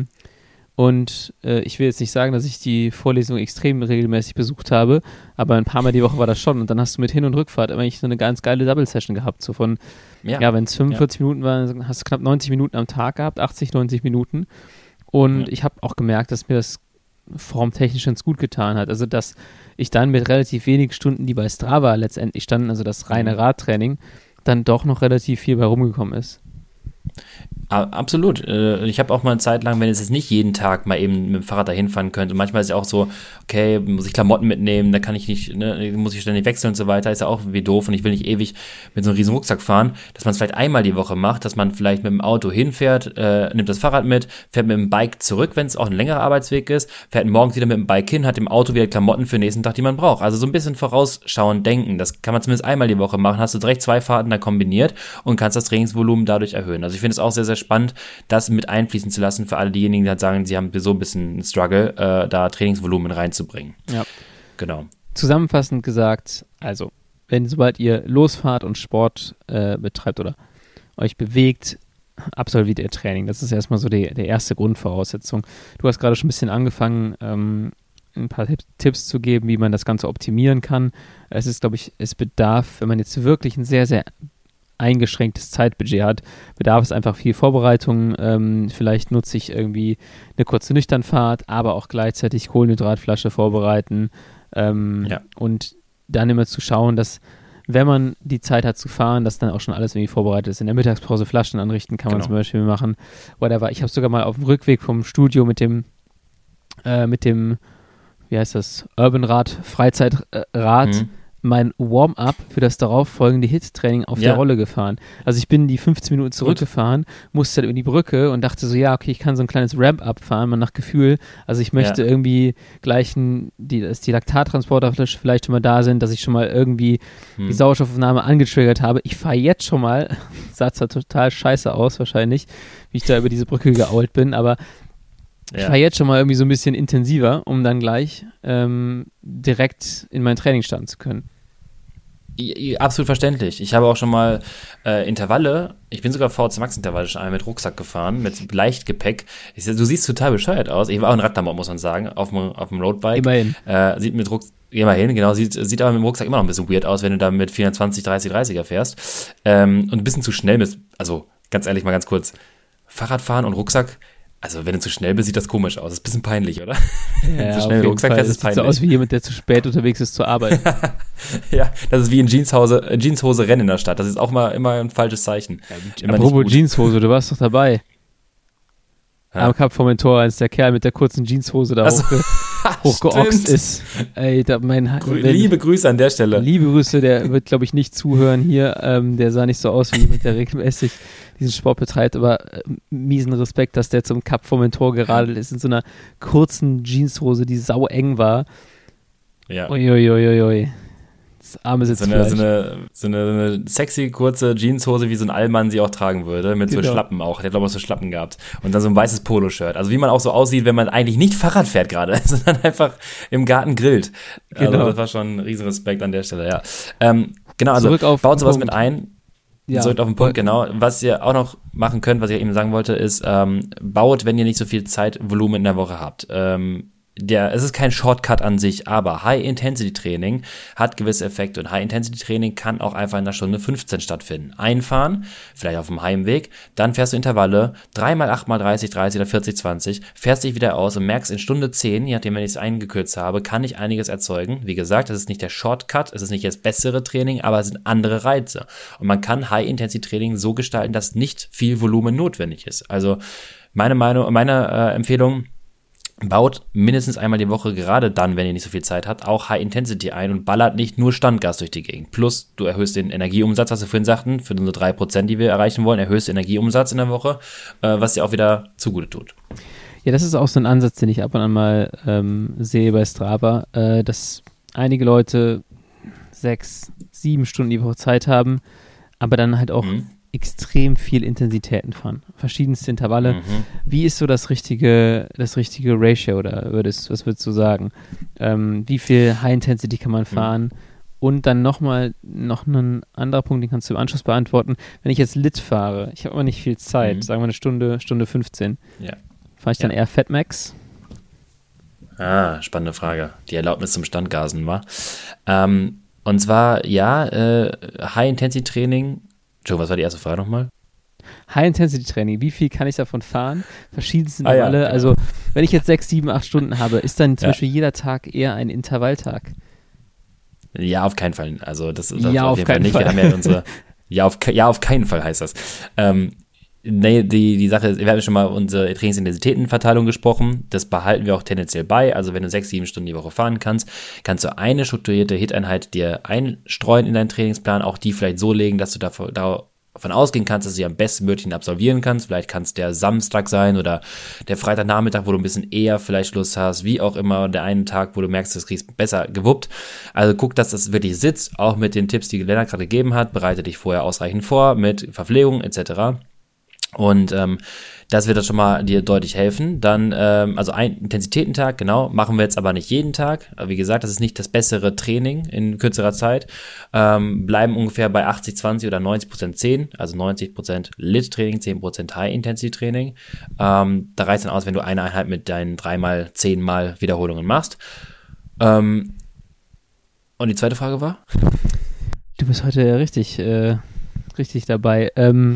Speaker 2: Und ich will jetzt nicht sagen, dass ich die Vorlesung extrem regelmäßig besucht habe, aber ein paar Mal die Woche war das schon. Und dann hast du mit Hin- und Rückfahrt eigentlich so eine ganz geile Double-Session gehabt. So von, wenn es 45 Minuten waren, hast du knapp 90 Minuten am Tag gehabt, 80, 90 Minuten. Und ich habe auch gemerkt, dass mir das formtechnisch ganz gut getan hat. Also, dass ich dann mit relativ wenigen Stunden, die bei Strava letztendlich standen, also das reine Radtraining, dann doch noch relativ viel bei rumgekommen ist.
Speaker 1: Absolut. Ich habe auch mal eine Zeit lang, wenn es jetzt nicht jeden Tag mal eben mit dem Fahrrad dahin fahren könnte, und manchmal ist ja auch so, okay, muss ich Klamotten mitnehmen, da kann ich nicht, ne, muss ich ständig wechseln und so weiter, ist ja auch wie doof und ich will nicht ewig mit so einem riesen Rucksack fahren, dass man es vielleicht einmal die Woche macht, dass man vielleicht mit dem Auto hinfährt, nimmt das Fahrrad mit, fährt mit dem Bike zurück, wenn es auch ein längerer Arbeitsweg ist, fährt morgens wieder mit dem Bike hin, hat im Auto wieder Klamotten für den nächsten Tag, die man braucht. Also so ein bisschen vorausschauen, denken, das kann man zumindest einmal die Woche machen, hast du direkt 2 Fahrten da kombiniert und kannst das Trainingsvolumen dadurch erhöhen. Also ich finde es auch sehr, sehr spannend, das mit einfließen zu lassen für alle diejenigen, die halt sagen, sie haben so ein bisschen einen Struggle, da Trainingsvolumen reinzubringen.
Speaker 2: Ja.
Speaker 1: Genau.
Speaker 2: Zusammenfassend gesagt, also, sobald ihr losfahrt und Sport betreibt oder euch bewegt, absolviert ihr Training. Das ist erstmal so die erste Grundvoraussetzung. Du hast gerade schon ein bisschen angefangen, ein paar Tipps zu geben, wie man das Ganze optimieren kann. Es ist, glaube ich, es bedarf, wenn man jetzt wirklich ein sehr, sehr eingeschränktes Zeitbudget hat, bedarf es einfach viel Vorbereitung. Vielleicht nutze ich irgendwie eine kurze Nüchternfahrt, aber auch gleichzeitig Kohlenhydratflasche vorbereiten und dann immer zu schauen, dass, wenn man die Zeit hat zu fahren, dass dann auch schon alles irgendwie vorbereitet ist. In der Mittagspause Flaschen anrichten kann man zum Beispiel machen. Whatever. Ich habe sogar mal auf dem Rückweg vom Studio mit dem wie heißt das, Urban Rad, Freizeitrad, mein Warm-up für das darauffolgende HIIT-Training auf der Rolle gefahren. Also ich bin die 15 Minuten zurückgefahren, musste dann über die Brücke und dachte so, ja, okay, ich kann so ein kleines Ramp-up fahren, mal nach Gefühl. Also ich möchte irgendwie gleich, dass die Laktattransporter vielleicht schon mal da sind, dass ich schon mal irgendwie die Sauerstoffaufnahme angetriggert habe. Ich fahre jetzt schon mal, sah zwar total scheiße aus wahrscheinlich, wie ich da über diese Brücke geault bin, aber ich fahre jetzt schon mal irgendwie so ein bisschen intensiver, um dann gleich direkt in mein Training starten zu können.
Speaker 1: Absolut verständlich. Ich habe auch schon mal Intervalle, ich bin sogar VZ Max Intervalle schon einmal mit Rucksack gefahren, mit Leichtgepäck. Du siehst total bescheuert aus. Ich war auch ein Radklamotten, muss man sagen, auf dem Roadbike.
Speaker 2: Immerhin.
Speaker 1: Sieht mit Immerhin, genau, sieht aber mit dem Rucksack immer noch ein bisschen weird aus, wenn du da mit 24, 30er fährst. Und ein bisschen zu schnell bist. Also, ganz ehrlich, mal ganz kurz. Fahrradfahren und Rucksack. Also, wenn du zu schnell bist, sieht das komisch aus. Das ist ein bisschen peinlich, oder?
Speaker 2: Ja, zu schnell Rucksack fährst, ist peinlich. Das sieht so aus wie jemand, der zu spät unterwegs ist zur Arbeit.
Speaker 1: Ja, das ist wie in Jeanshose Rennen in der Stadt. Das ist auch immer ein falsches Zeichen.
Speaker 2: Ja, apropos Jeanshose, du warst doch dabei. Ja. Am Kap Formentor, als der Kerl mit der kurzen Jeanshose da hochgeoxt ist. Ey,
Speaker 1: liebe Grüße an der Stelle.
Speaker 2: Liebe Grüße, der wird, glaube ich, nicht zuhören hier. Der sah nicht so aus wie jemand, der regelmäßig diesen Sport betreibt, aber miesen Respekt, dass der zum Kap Formentor geradelt ist in so einer kurzen Jeanshose, die sau eng war.
Speaker 1: Ja.
Speaker 2: Uiuiuiui. Das arme
Speaker 1: So
Speaker 2: Sitzfleisch.
Speaker 1: so eine sexy, kurze Jeanshose, wie so ein Allmann sie auch tragen würde, mit so
Speaker 2: Genau.
Speaker 1: Schlappen auch. Der hat, glaube ich, auch so Schlappen gehabt. Und dann so ein weißes Poloshirt. Also wie man auch so aussieht, wenn man eigentlich nicht Fahrrad fährt gerade, sondern einfach im Garten grillt. Also
Speaker 2: Genau.
Speaker 1: das war schon ein Riesenrespekt an der Stelle, ja. Genau, also
Speaker 2: Zurück auf
Speaker 1: baut
Speaker 2: den
Speaker 1: sowas
Speaker 2: Punkt.
Speaker 1: mit ein.
Speaker 2: Ja.
Speaker 1: Zurück auf den Punkt, genau. Was ihr auch noch machen könnt, was ich eben sagen wollte, ist, baut, wenn ihr nicht so viel Zeitvolumen in der Woche habt. Es ist kein Shortcut an sich, aber High-Intensity-Training hat gewisse Effekte und High-Intensity-Training kann auch einfach in einer Stunde 15 stattfinden. Einfahren, vielleicht auf dem Heimweg, dann fährst du Intervalle, 3x, 8x30, 30 oder 40, 20, fährst dich wieder aus und merkst in Stunde 10, je nachdem, wenn ich es eingekürzt habe, kann ich einiges erzeugen. Wie gesagt, das ist nicht der Shortcut, es ist nicht das bessere Training, aber es sind andere Reize. Und man kann High-Intensity-Training so gestalten, dass nicht viel Volumen notwendig ist. Also meine Empfehlung, baut mindestens einmal die Woche, gerade dann, wenn ihr nicht so viel Zeit habt, auch High Intensity ein und ballert nicht nur Standgas durch die Gegend. Plus, du erhöhst den Energieumsatz, was wir vorhin sagten, für unsere 3%, die wir erreichen wollen, erhöhst den Energieumsatz in der Woche, was dir auch wieder zugute tut.
Speaker 2: Ja, das ist auch so ein Ansatz, den ich ab und an mal sehe bei Strava, dass einige Leute 6, 7 Stunden die Woche Zeit haben, aber dann halt auch extrem viel Intensitäten fahren. Verschiedenste Intervalle. Wie ist so das richtige Ratio oder was würdest du sagen? Wie viel High Intensity kann man fahren? Und dann noch ein anderer Punkt, den kannst du im Anschluss beantworten. Wenn ich jetzt Lit fahre, ich habe aber nicht viel Zeit, sagen wir eine Stunde 15, fahre ich dann eher Fatmax?
Speaker 1: Spannende Frage. Die Erlaubnis zum Standgasen war. Und zwar, High-Intensity-Training. Entschuldigung, was war die erste Frage nochmal?
Speaker 2: High-Intensity-Training, wie viel kann ich davon fahren? Verschiedenste Intervalle.
Speaker 1: Genau.
Speaker 2: Also, wenn ich jetzt 6, 7, 8 Stunden habe, ist dann zum Beispiel jeder Tag eher ein Intervalltag?
Speaker 1: Ja, auf keinen Fall. Also, das
Speaker 2: Ja,
Speaker 1: auf
Speaker 2: auf
Speaker 1: jeden Fall
Speaker 2: keinen
Speaker 1: nicht.
Speaker 2: Fall.
Speaker 1: Wir haben ja unsere. Auf keinen Fall heißt das. Nee, die Sache ist, wir haben schon mal unsere Trainingsintensitätenverteilung gesprochen. Das behalten wir auch tendenziell bei. Also wenn du 6, 7 Stunden die Woche fahren kannst, kannst du eine strukturierte HIIT-Einheit dir einstreuen in deinen Trainingsplan, auch die vielleicht so legen, dass du davon ausgehen kannst, dass du sie am bestmöglichen absolvieren kannst. Vielleicht kann es der Samstag sein oder der Freitagnachmittag, wo du ein bisschen eher vielleicht Lust hast, wie auch immer, der einen Tag, wo du merkst, das kriegst besser gewuppt. Also guck, dass das wirklich sitzt, auch mit den Tipps, die Lennart gerade gegeben hat. Bereite dich vorher ausreichend vor mit Verpflegung etc. Und das wird dann schon mal dir deutlich helfen. Dann, also ein Intensitätentag, genau, machen wir jetzt aber nicht jeden Tag. Aber wie gesagt, das ist nicht das bessere Training in kürzerer Zeit. Bleiben ungefähr bei 80-20 oder 90% 10, also 90% Lit-Training, 10% High-Intensity-Training. Da reicht dann aus, wenn du eine Einheit mit deinen 3x, 10x Wiederholungen machst. Und die zweite Frage war?
Speaker 2: Du bist heute richtig dabei.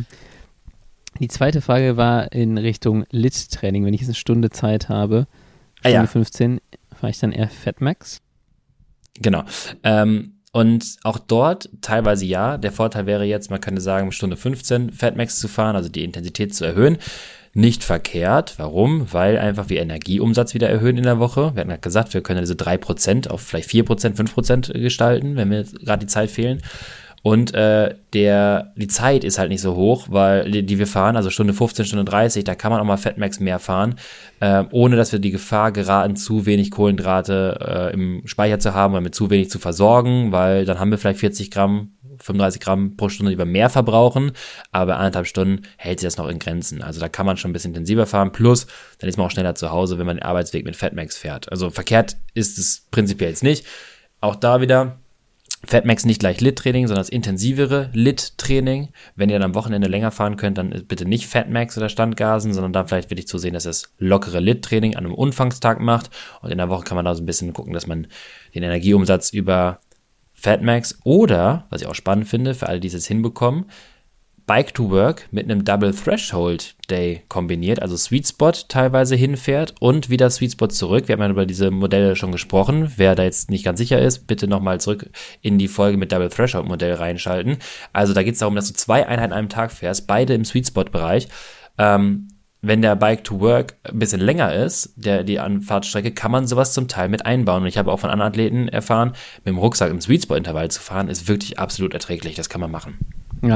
Speaker 2: Die zweite Frage war in Richtung Lit-Training. Wenn ich jetzt eine Stunde Zeit habe, Stunde 15, fahre ich dann eher Fatmax?
Speaker 1: Genau. Und auch dort teilweise ja. Der Vorteil wäre jetzt, man könnte sagen, Stunde 15 Fatmax zu fahren, also die Intensität zu erhöhen. Nicht verkehrt. Warum? Weil einfach wir Energieumsatz wieder erhöhen in der Woche. Wir hatten gerade gesagt, wir können diese 3% auf vielleicht 4%, 5% gestalten, wenn mir gerade die Zeit fehlen. Und die Zeit ist halt nicht so hoch, weil die wir fahren, also Stunde 15, Stunde 30, da kann man auch mal Fatmax mehr fahren, ohne dass wir die Gefahr geraten, zu wenig Kohlenhydrate im Speicher zu haben oder mit zu wenig zu versorgen, weil dann haben wir vielleicht 40 Gramm, 35 Gramm pro Stunde, die wir mehr verbrauchen, aber bei 1,5 Stunden hält sich das noch in Grenzen. Also da kann man schon ein bisschen intensiver fahren, plus dann ist man auch schneller zu Hause, wenn man den Arbeitsweg mit Fatmax fährt. Also verkehrt ist es prinzipiell jetzt nicht. Auch da wieder Fatmax nicht gleich Lit-Training, sondern das intensivere Lit-Training. Wenn ihr dann am Wochenende länger fahren könnt, dann bitte nicht Fatmax oder Standgasen, sondern dann vielleicht wirklich zusehen, dass das lockere Lit-Training an einem Umfangstag macht. Und in der Woche kann man da so ein bisschen gucken, dass man den Energieumsatz über Fatmax oder, was ich auch spannend finde, für alle, die es jetzt hinbekommen, Bike to Work mit einem Double Threshold Day kombiniert, also Sweet Spot teilweise hinfährt und wieder Sweet Spot zurück. Wir haben ja über diese Modelle schon gesprochen. Wer da jetzt nicht ganz sicher ist, bitte nochmal zurück in die Folge mit Double Threshold Modell reinschalten. Also da geht es darum, dass du 2 Einheiten an einem Tag fährst, beide im Sweet Spot Bereich. Wenn der Bike to Work ein bisschen länger ist, die Anfahrtsstrecke, kann man sowas zum Teil mit einbauen. Und ich habe auch von anderen Athleten erfahren, mit dem Rucksack im Sweet Spot Intervall zu fahren, ist wirklich absolut erträglich. Das kann man machen.
Speaker 2: Ja.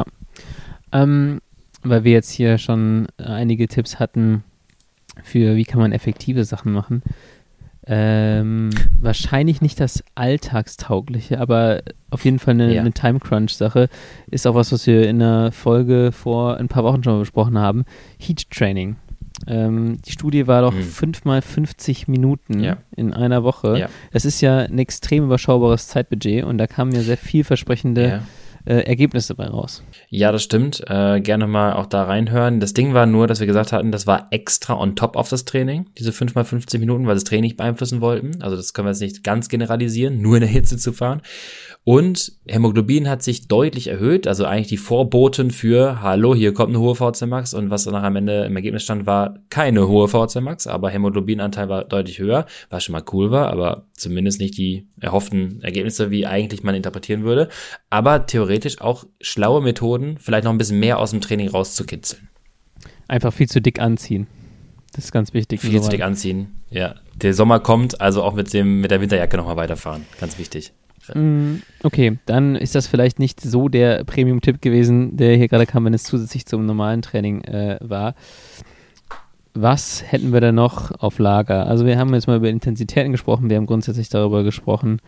Speaker 2: Weil wir jetzt hier schon einige Tipps hatten für, wie kann man effektive Sachen machen. Wahrscheinlich nicht das Alltagstaugliche, aber auf jeden Fall eine Time-Crunch-Sache. Ist auch was wir in der Folge vor ein paar Wochen schon mal besprochen haben. Heat-Training. Die Studie war doch 5 mal 50 Minuten in einer Woche. Ja. Das ist ja ein extrem überschaubares Zeitbudget und da kamen ja sehr vielversprechende Ergebnisse dabei raus.
Speaker 1: Ja, das stimmt. Gerne mal auch da reinhören. Das Ding war nur, dass wir gesagt hatten, das war extra on top auf das Training, diese 5 mal 50 Minuten, weil wir das Training nicht beeinflussen wollten. Also das können wir jetzt nicht ganz generalisieren, nur in der Hitze zu fahren. Und Hämoglobin hat sich deutlich erhöht, also eigentlich die Vorboten für, hallo, hier kommt eine hohe VO2 Max, und was danach am Ende im Ergebnis stand, war keine hohe VO2 Max, aber Hämoglobinanteil war deutlich höher, was schon mal cool war, aber zumindest nicht die erhofften Ergebnisse, wie eigentlich man interpretieren würde. Aber theoretisch auch schlaue Methoden, vielleicht noch ein bisschen mehr aus dem Training rauszukitzeln.
Speaker 2: Einfach viel zu dick anziehen. Das ist ganz wichtig.
Speaker 1: Viel zu dick anziehen, ja. Der Sommer kommt, also auch mit der Winterjacke nochmal weiterfahren. Ganz wichtig.
Speaker 2: Okay, dann ist das vielleicht nicht so der Premium-Tipp gewesen, der hier gerade kam, wenn es zusätzlich zum normalen Training war. Was hätten wir da noch auf Lager? Also wir haben jetzt mal über Intensitäten gesprochen, wir haben grundsätzlich darüber gesprochen,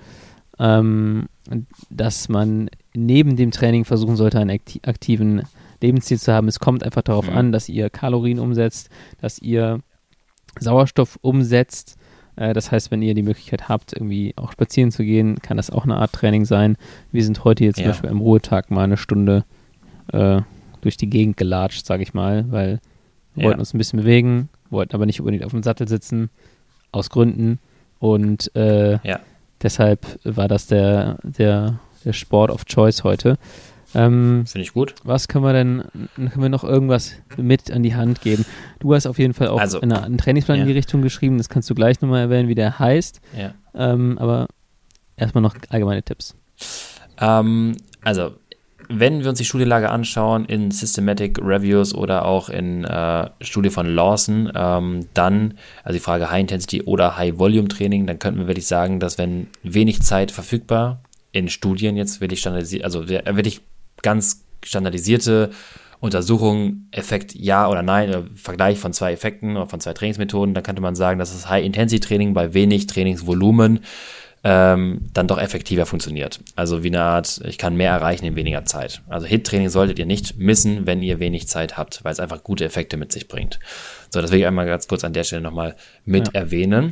Speaker 2: dass man neben dem Training versuchen sollte, einen aktiven Lebensstil zu haben. Es kommt einfach darauf an, dass ihr Kalorien umsetzt, dass ihr Sauerstoff umsetzt. Das heißt, wenn ihr die Möglichkeit habt, irgendwie auch spazieren zu gehen, kann das auch eine Art Training sein. Wir sind heute jetzt zum Beispiel am Ruhetag mal eine Stunde durch die Gegend gelatscht, sage ich mal, weil wir wollten uns ein bisschen bewegen, wollten aber nicht unbedingt auf dem Sattel sitzen, aus Gründen. Und deshalb war das der Sport of Choice heute.
Speaker 1: Finde ich gut.
Speaker 2: Was können wir noch irgendwas mit an die Hand geben? Du hast auf jeden Fall auch einen Trainingsplan in die Richtung geschrieben, das kannst du gleich nochmal erwähnen, wie der heißt. Ja. Aber erstmal noch allgemeine Tipps.
Speaker 1: Also, wenn wir uns die Studienlage anschauen in Systematic Reviews oder auch in Studie von Lawson, dann, also die Frage High Intensity oder High Volume Training, dann könnten wir wirklich sagen, dass wenn wenig Zeit verfügbar in Studien jetzt wirklich ganz standardisierte Untersuchungen, Effekt ja oder nein, Vergleich von 2 Effekten oder von 2 Trainingsmethoden, dann könnte man sagen, dass das High-Intensity-Training bei wenig Trainingsvolumen dann doch effektiver funktioniert. Also wie eine Art, ich kann mehr erreichen in weniger Zeit. Also HIIT-Training solltet ihr nicht missen, wenn ihr wenig Zeit habt, weil es einfach gute Effekte mit sich bringt. So, das will ich einmal ganz kurz an der Stelle nochmal mit erwähnen.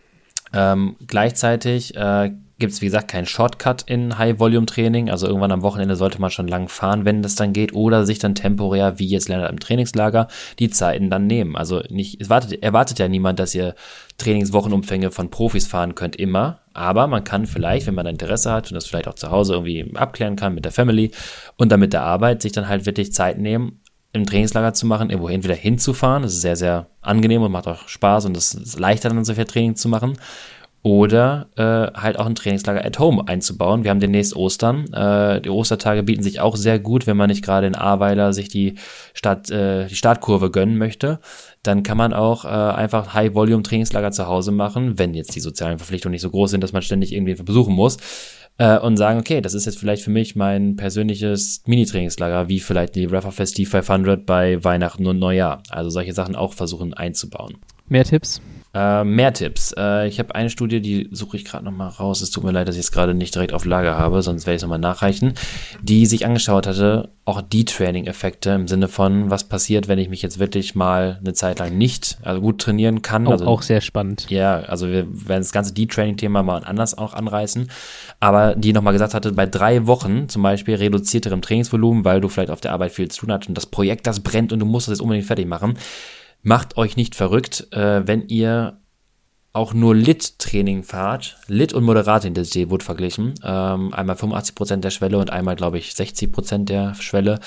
Speaker 1: Gleichzeitig gibt es, wie gesagt, keinen Shortcut in High-Volume-Training. Also irgendwann am Wochenende sollte man schon lang fahren, wenn das dann geht, oder sich dann temporär, wie jetzt Lennart im Trainingslager, die Zeiten dann nehmen. Also erwartet ja niemand, dass ihr Trainingswochenumfänge von Profis fahren könnt immer, aber man kann vielleicht, wenn man Interesse hat und das vielleicht auch zu Hause irgendwie abklären kann mit der Family und dann mit der Arbeit, sich dann halt wirklich Zeit nehmen, im Trainingslager zu machen, irgendwo entweder hinzufahren, das ist sehr, sehr angenehm und macht auch Spaß und es ist leichter dann so viel Training zu machen, oder halt auch ein Trainingslager at home einzubauen. Wir haben demnächst Ostern. Die Ostertage bieten sich auch sehr gut, wenn man nicht gerade in Ahrweiler sich die Startkurve gönnen möchte. Dann kann man auch einfach High-Volume-Trainingslager zu Hause machen, wenn jetzt die sozialen Verpflichtungen nicht so groß sind, dass man ständig irgendwie besuchen muss. Und sagen, okay, das ist jetzt vielleicht für mich mein persönliches Mini-Trainingslager, wie vielleicht die Rapperfest D500 bei Weihnachten und Neujahr. Also solche Sachen auch versuchen einzubauen.
Speaker 2: Mehr Tipps?
Speaker 1: Mehr Tipps. Ich habe eine Studie, die suche ich gerade nochmal raus. Es tut mir leid, dass ich es gerade nicht direkt auf Lager habe, sonst werde ich es nochmal nachreichen. Die sich angeschaut hatte, auch Detraining-Effekte im Sinne von, was passiert, wenn ich mich jetzt wirklich mal eine Zeit lang nicht, also gut trainieren kann.
Speaker 2: Auch sehr spannend.
Speaker 1: Ja, also wir werden das ganze Detraining-Thema mal anders auch anreißen. Aber die nochmal gesagt hatte, bei 3 Wochen zum Beispiel reduzierterem Trainingsvolumen, weil du vielleicht auf der Arbeit viel zu tun hast und das Projekt, das brennt und du musst das jetzt unbedingt fertig machen. Macht euch nicht verrückt, wenn ihr auch nur Lit-Training fahrt. Lit und moderate Intensität wurde verglichen. Einmal 85% der Schwelle und einmal, glaube ich, 60% der Schwelle.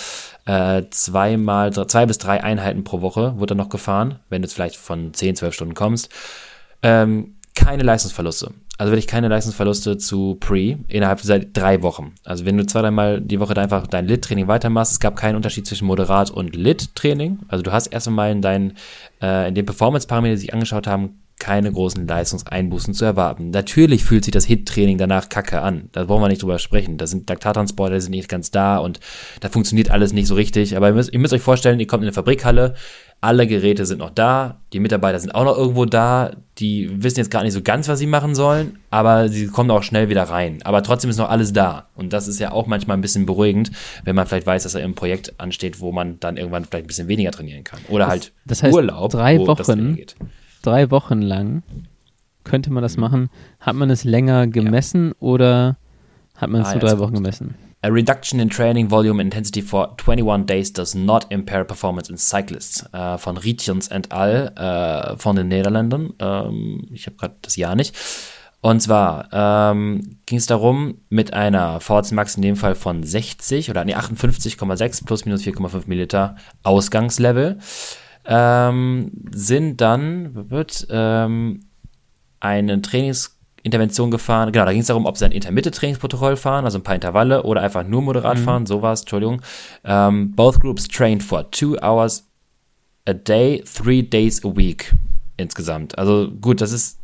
Speaker 1: 2 bis 3 Einheiten pro Woche wurde dann noch gefahren, wenn du jetzt vielleicht von 10, 12 Stunden kommst. Keine Leistungsverluste. Also wirklich keine Leistungsverluste zu Pre innerhalb seit 3 Wochen. Also wenn du 2-3 Mal die Woche einfach dein Lit-Training weitermachst, es gab keinen Unterschied zwischen Moderat und Lit-Training. Also du hast erst einmal in den Performance-Parametern, die sich angeschaut haben, keine großen Leistungseinbußen zu erwarten. Natürlich fühlt sich das HIIT-Training danach kacke an. Da brauchen wir nicht drüber sprechen. Da sind Laktattransporter, die sind nicht ganz da und da funktioniert alles nicht so richtig. Aber ihr müsst euch vorstellen, ihr kommt in eine Fabrikhalle, alle Geräte sind noch da, die Mitarbeiter sind auch noch irgendwo da, die wissen jetzt gar nicht so ganz, was sie machen sollen, aber sie kommen auch schnell wieder rein. Aber trotzdem ist noch alles da. Und das ist ja auch manchmal ein bisschen beruhigend, wenn man vielleicht weiß, dass da ein Projekt ansteht, wo man dann irgendwann vielleicht ein bisschen weniger trainieren kann. Oder
Speaker 2: das heißt,
Speaker 1: Urlaub,
Speaker 2: 3
Speaker 1: wo das Training geht.
Speaker 2: 3 Wochen lang könnte man das machen. Hat man es länger gemessen oder hat man es nur 3 Wochen gemessen?
Speaker 1: A reduction in training volume and intensity for 21 days does not impair performance in cyclists. Von Rietjens et al. Von den Niederländern. Ich habe gerade das Jahr nicht. Und zwar ging es darum, mit einer VO2 Max in dem Fall von 60 oder 58,6 plus minus 4,5 Milliliter Ausgangslevel sind dann eine Trainingsintervention gefahren. Genau, da ging es darum, ob sie ein Intermitte-Trainingsprotokoll fahren, also ein paar Intervalle oder einfach nur moderat fahren, sowas, Entschuldigung. Both groups trained for 2 hours a day, 3 days a week insgesamt. Also gut, das ist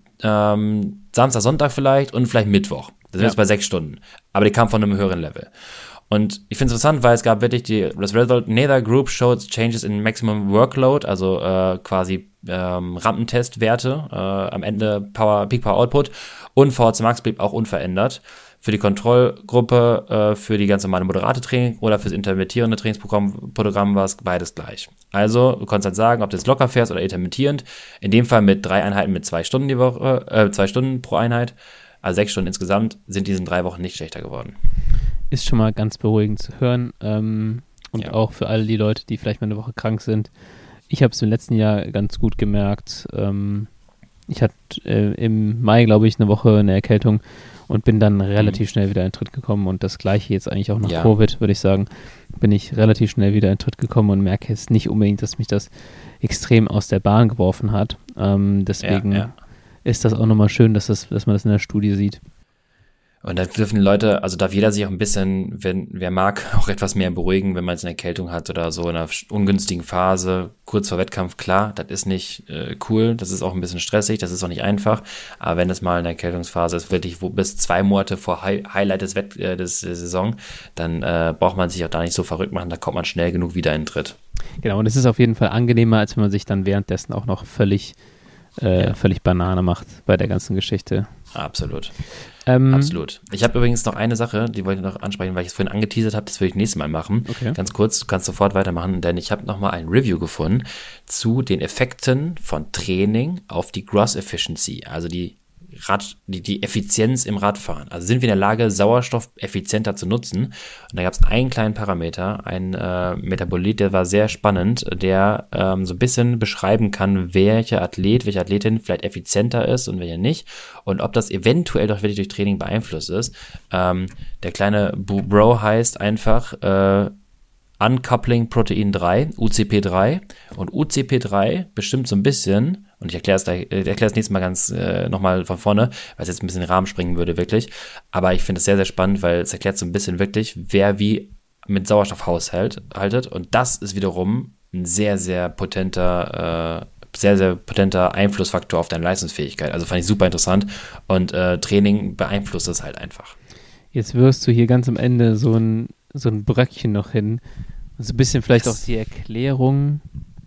Speaker 1: Samstag, Sonntag vielleicht und vielleicht Mittwoch. Das sind jetzt bei 6 Stunden. Aber die kam von einem höheren Level. Und ich finde es interessant, weil es gab wirklich das Result, neither group showed changes in maximum workload, also quasi Rampentestwerte, am Ende Peak Power Output und VO2 Max blieb auch unverändert. Für die Kontrollgruppe, für die ganz normale moderate Training oder fürs intermittierende Trainingsprogramm war es beides gleich. Also du konntest halt sagen, ob du jetzt locker fährst oder intermittierend. In dem Fall mit 3 Einheiten mit 2 Stunden die Woche, 2 Stunden pro Einheit, also 6 Stunden insgesamt, sind diese 3 Wochen nicht schlechter geworden.
Speaker 2: Ist schon mal ganz beruhigend zu hören und auch für alle die Leute, die vielleicht mal eine Woche krank sind. Ich habe es im letzten Jahr ganz gut gemerkt. Ich hatte im Mai, glaube ich, eine Woche eine Erkältung und bin dann relativ schnell wieder in Tritt gekommen und das Gleiche jetzt eigentlich auch nach Covid, würde ich sagen, bin ich relativ schnell wieder in Tritt gekommen und merke jetzt nicht unbedingt, dass mich das extrem aus der Bahn geworfen hat. Deswegen ist das auch nochmal schön, dass man das in der Studie sieht.
Speaker 1: Und da dürfen Leute, also darf jeder sich auch ein bisschen, wer mag, auch etwas mehr beruhigen, wenn man jetzt eine Erkältung hat oder so in einer ungünstigen Phase, kurz vor Wettkampf, klar, das ist nicht cool, das ist auch ein bisschen stressig, das ist auch nicht einfach, aber wenn das mal eine Erkältungsphase ist, wirklich bis 2 Monate vor Highlight des Saison, dann braucht man sich auch da nicht so verrückt machen, da kommt man schnell genug wieder in den Tritt.
Speaker 2: Genau, und es ist auf jeden Fall angenehmer, als wenn man sich dann währenddessen auch noch völlig Banane macht bei der ganzen Geschichte.
Speaker 1: Absolut. Absolut. Ich habe übrigens noch eine Sache, die wollte ich noch ansprechen, weil ich es vorhin angeteasert habe, das würde ich nächstes Mal machen. Okay. Ganz kurz, du kannst sofort weitermachen, denn ich habe nochmal ein Review gefunden zu den Effekten von Training auf die Gross Efficiency, also die Effizienz im Radfahren. Also sind wir in der Lage, Sauerstoff effizienter zu nutzen? Und da gab es einen kleinen Parameter, ein Metabolit, der war sehr spannend, der so ein bisschen beschreiben kann, welcher Athlet, welche Athletin vielleicht effizienter ist und welcher nicht. Und ob das eventuell doch wirklich durch Training beeinflusst ist. Der kleine Bro heißt einfach Uncoupling Protein 3, UCP3. Und UCP3 bestimmt so ein bisschen, und ich erkläre es nächstes Mal ganz nochmal von vorne, weil es jetzt ein bisschen den Rahmen springen würde, wirklich. Aber ich finde es sehr, sehr spannend, weil es erklärt so ein bisschen wirklich, wer wie mit Sauerstoff haushaltet. Und das ist wiederum ein sehr, sehr potenter Einflussfaktor auf deine Leistungsfähigkeit. Also fand ich super interessant. Und Training beeinflusst es halt einfach.
Speaker 2: Jetzt wirst du hier ganz am Ende so ein Bröckchen noch hin. So ein bisschen vielleicht auch die Erklärung,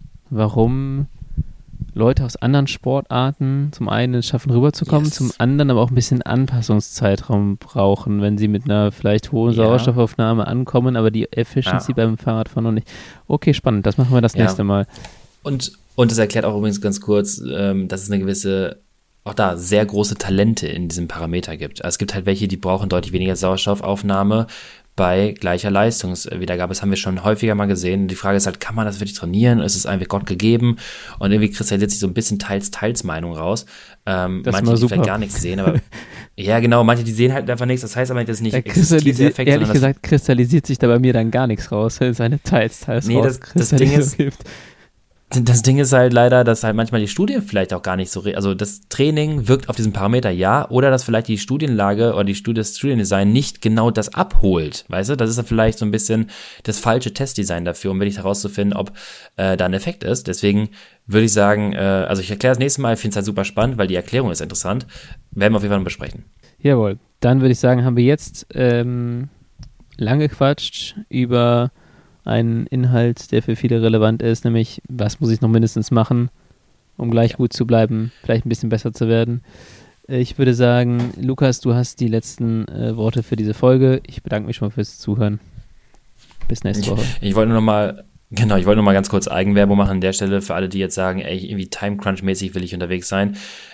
Speaker 2: warum Leute aus anderen Sportarten zum einen es schaffen rüberzukommen, zum anderen aber auch ein bisschen Anpassungszeitraum brauchen, wenn sie mit einer vielleicht hohen Sauerstoffaufnahme ankommen, aber die Efficiency beim Fahrradfahren noch nicht. Okay, spannend, das machen wir das nächste Mal.
Speaker 1: Und das erklärt auch übrigens ganz kurz, dass es eine gewisse, auch da, sehr große Talente in diesem Parameter gibt. Also es gibt halt welche, die brauchen deutlich weniger Sauerstoffaufnahme bei gleicher Leistungswiedergabe. Das haben wir schon häufiger mal gesehen. Die Frage ist halt, kann man das wirklich trainieren? Ist es einfach Gott gegeben? Und irgendwie kristallisiert sich so ein bisschen teils Meinung raus. Manche, die vielleicht gar nichts sehen, aber ja, genau, manche, die sehen halt einfach nichts. Das heißt aber nicht, dass es nicht existiert.
Speaker 2: Ehrlich gesagt, kristallisiert sich da bei mir dann gar nichts raus, wenn es eine teils
Speaker 1: nee, das Ding ist, Das Ding ist halt leider, dass halt manchmal die Studien vielleicht auch gar nicht so, also das Training wirkt auf diesen Parameter, ja, oder dass vielleicht die Studienlage oder das Studiendesign nicht genau das abholt, weißt du? Das ist dann vielleicht so ein bisschen das falsche Testdesign dafür, um wirklich herauszufinden, ob da ein Effekt ist. Deswegen würde ich sagen, also ich erkläre das nächste Mal, ich finde es halt super spannend, weil die Erklärung ist interessant. Werden wir auf jeden Fall noch besprechen.
Speaker 2: Jawohl, dann würde ich sagen, haben wir jetzt lang gequatscht über einen Inhalt, der für viele relevant ist, nämlich, was muss ich noch mindestens machen, um gleich gut zu bleiben, vielleicht ein bisschen besser zu werden. Ich würde sagen, Lukas, du hast die letzten Worte für diese Folge. Ich bedanke mich schon mal fürs Zuhören. Bis nächste Woche.
Speaker 1: Ich wollte noch mal ganz kurz Eigenwerbung machen an der Stelle für alle, die jetzt sagen, ey, irgendwie Timecrunch-mäßig will ich unterwegs sein.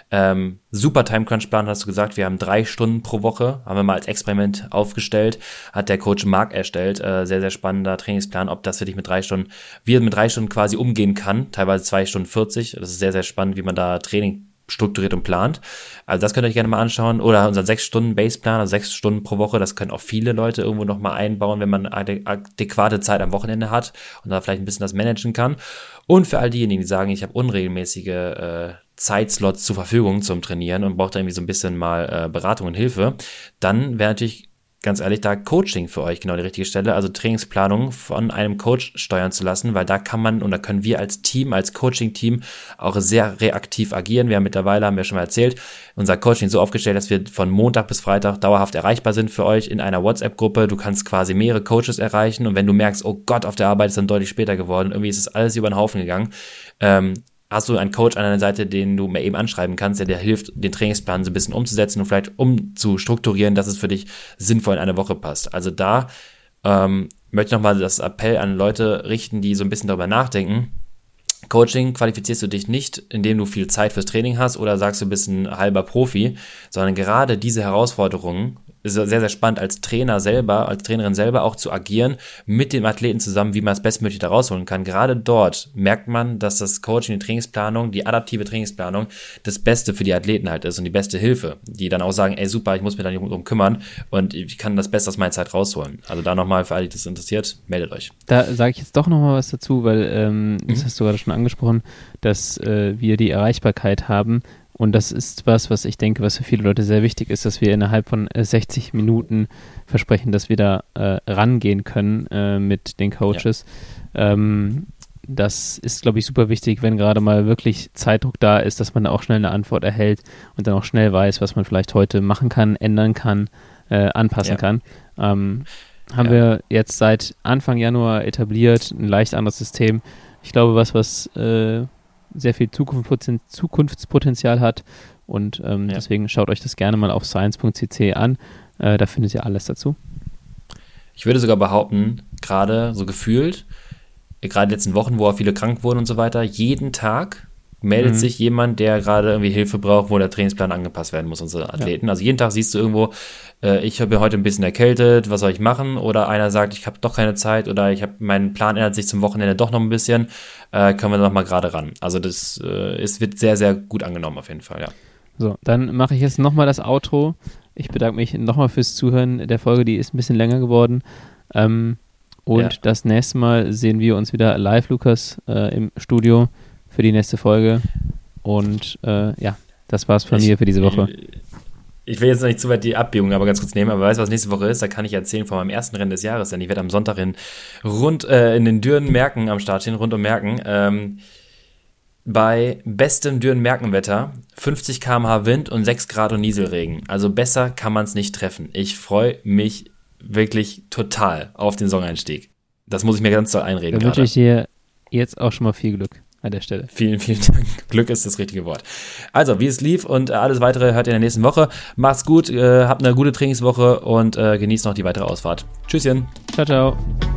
Speaker 1: Super Timecrunch-Plan, hast du gesagt. Wir haben 3 Stunden pro Woche, haben wir mal als Experiment aufgestellt, hat der Coach Marc erstellt. Sehr, sehr spannender Trainingsplan, ob das für dich mit 3 Stunden, wie er mit 3 Stunden quasi umgehen kann, teilweise 2 Stunden 40. Das ist sehr, sehr spannend, wie man da Training strukturiert und plant. Also das könnt ihr euch gerne mal anschauen. Oder unseren 6-Stunden-Baseplan, also 6 Stunden pro Woche. Das können auch viele Leute irgendwo noch mal einbauen, wenn man adäquate Zeit am Wochenende hat und da vielleicht ein bisschen das managen kann. Und für all diejenigen, die sagen, ich habe unregelmäßige Zeitslots zur Verfügung zum Trainieren und brauche da irgendwie so ein bisschen mal Beratung und Hilfe, dann wäre natürlich ganz ehrlich, da Coaching für euch genau die richtige Stelle, also Trainingsplanung von einem Coach steuern zu lassen, weil da kann man und da können wir als Team, als Coaching-Team auch sehr reaktiv agieren. Wir haben mittlerweile, haben wir schon mal erzählt, unser Coaching so aufgestellt, dass wir von Montag bis Freitag dauerhaft erreichbar sind für euch in einer WhatsApp-Gruppe. Du kannst quasi mehrere Coaches erreichen und wenn du merkst, oh Gott, auf der Arbeit ist dann deutlich später geworden, irgendwie ist es alles über den Haufen gegangen, hast du einen Coach an deiner Seite, den du mir eben anschreiben kannst, der dir hilft, den Trainingsplan so ein bisschen umzusetzen und vielleicht umzustrukturieren, dass es für dich sinnvoll in eine Woche passt. Also da möchte ich nochmal das Appell an Leute richten, die so ein bisschen darüber nachdenken. Coaching qualifizierst du dich nicht, indem du viel Zeit fürs Training hast oder sagst, du bist ein halber Profi, sondern gerade diese Herausforderungen ist sehr, sehr spannend als Trainer selber, als Trainerin selber auch zu agieren mit dem Athleten zusammen, wie man das bestmöglich da rausholen kann. Gerade dort merkt man, dass das Coaching, die Trainingsplanung, die adaptive Trainingsplanung das Beste für die Athleten halt ist und die beste Hilfe, die dann auch sagen, ey super, ich muss mich da nicht drum kümmern und ich kann das Beste aus meiner Zeit rausholen. Also da nochmal für alle, die das interessiert, meldet euch.
Speaker 2: Da sage ich jetzt doch nochmal was dazu, weil das hast du gerade schon angesprochen, dass wir die Erreichbarkeit haben. Und das ist was ich denke, was für viele Leute sehr wichtig ist, dass wir innerhalb von 60 Minuten versprechen, dass wir da rangehen können mit den Coaches. Ja. Das ist, glaube ich, super wichtig, wenn gerade mal wirklich Zeitdruck da ist, dass man da auch schnell eine Antwort erhält und dann auch schnell weiß, was man vielleicht heute machen kann, ändern kann, anpassen kann. Haben wir jetzt seit Anfang Januar etabliert, ein leicht anderes System. Ich glaube, was sehr viel Zukunftspotenzial hat und deswegen schaut euch das gerne mal auf science.cc an, da findet ihr alles dazu.
Speaker 1: Ich würde sogar behaupten, gerade so gefühlt, gerade in den letzten Wochen, wo auch viele krank wurden und so weiter, jeden Tag meldet sich jemand, der gerade irgendwie Hilfe braucht, wo der Trainingsplan angepasst werden muss, unsere Athleten. Ja. Also jeden Tag siehst du irgendwo, ich bin heute ein bisschen erkältet, was soll ich machen? Oder einer sagt, ich habe doch keine Zeit oder mein Plan ändert sich zum Wochenende doch noch ein bisschen, können wir noch mal gerade ran. Also das wird sehr, sehr gut angenommen auf jeden Fall, ja.
Speaker 2: So, dann mache ich jetzt nochmal das Outro. Ich bedanke mich nochmal fürs Zuhören der Folge, die ist ein bisschen länger geworden. Das nächste Mal sehen wir uns wieder live, Lukas, im Studio für die nächste Folge. Und das war's von mir für diese Woche.
Speaker 1: Ich will jetzt noch nicht zu weit die Abbiegung aber ganz kurz nehmen, aber weißt du, was nächste Woche ist? Da kann ich erzählen von meinem ersten Rennen des Jahres, denn ich werde am Sonntag in den Düren-Merken am Start stehen, rund um Merken, bei bestem Düren-Merken-Wetter, 50 km/h Wind und 6 Grad und Nieselregen. Also besser kann man es nicht treffen. Ich freue mich wirklich total auf den Saisoneinstieg. Das muss ich mir ganz doll einreden.
Speaker 2: Da wünsche ich dir jetzt auch schon mal viel Glück an der Stelle.
Speaker 1: Vielen, vielen Dank. Glück ist das richtige Wort. Also, wie es lief und alles weitere hört ihr in der nächsten Woche. Macht's gut, habt eine gute Trainingswoche und genießt noch die weitere Ausfahrt. Tschüsschen.
Speaker 2: Ciao, ciao.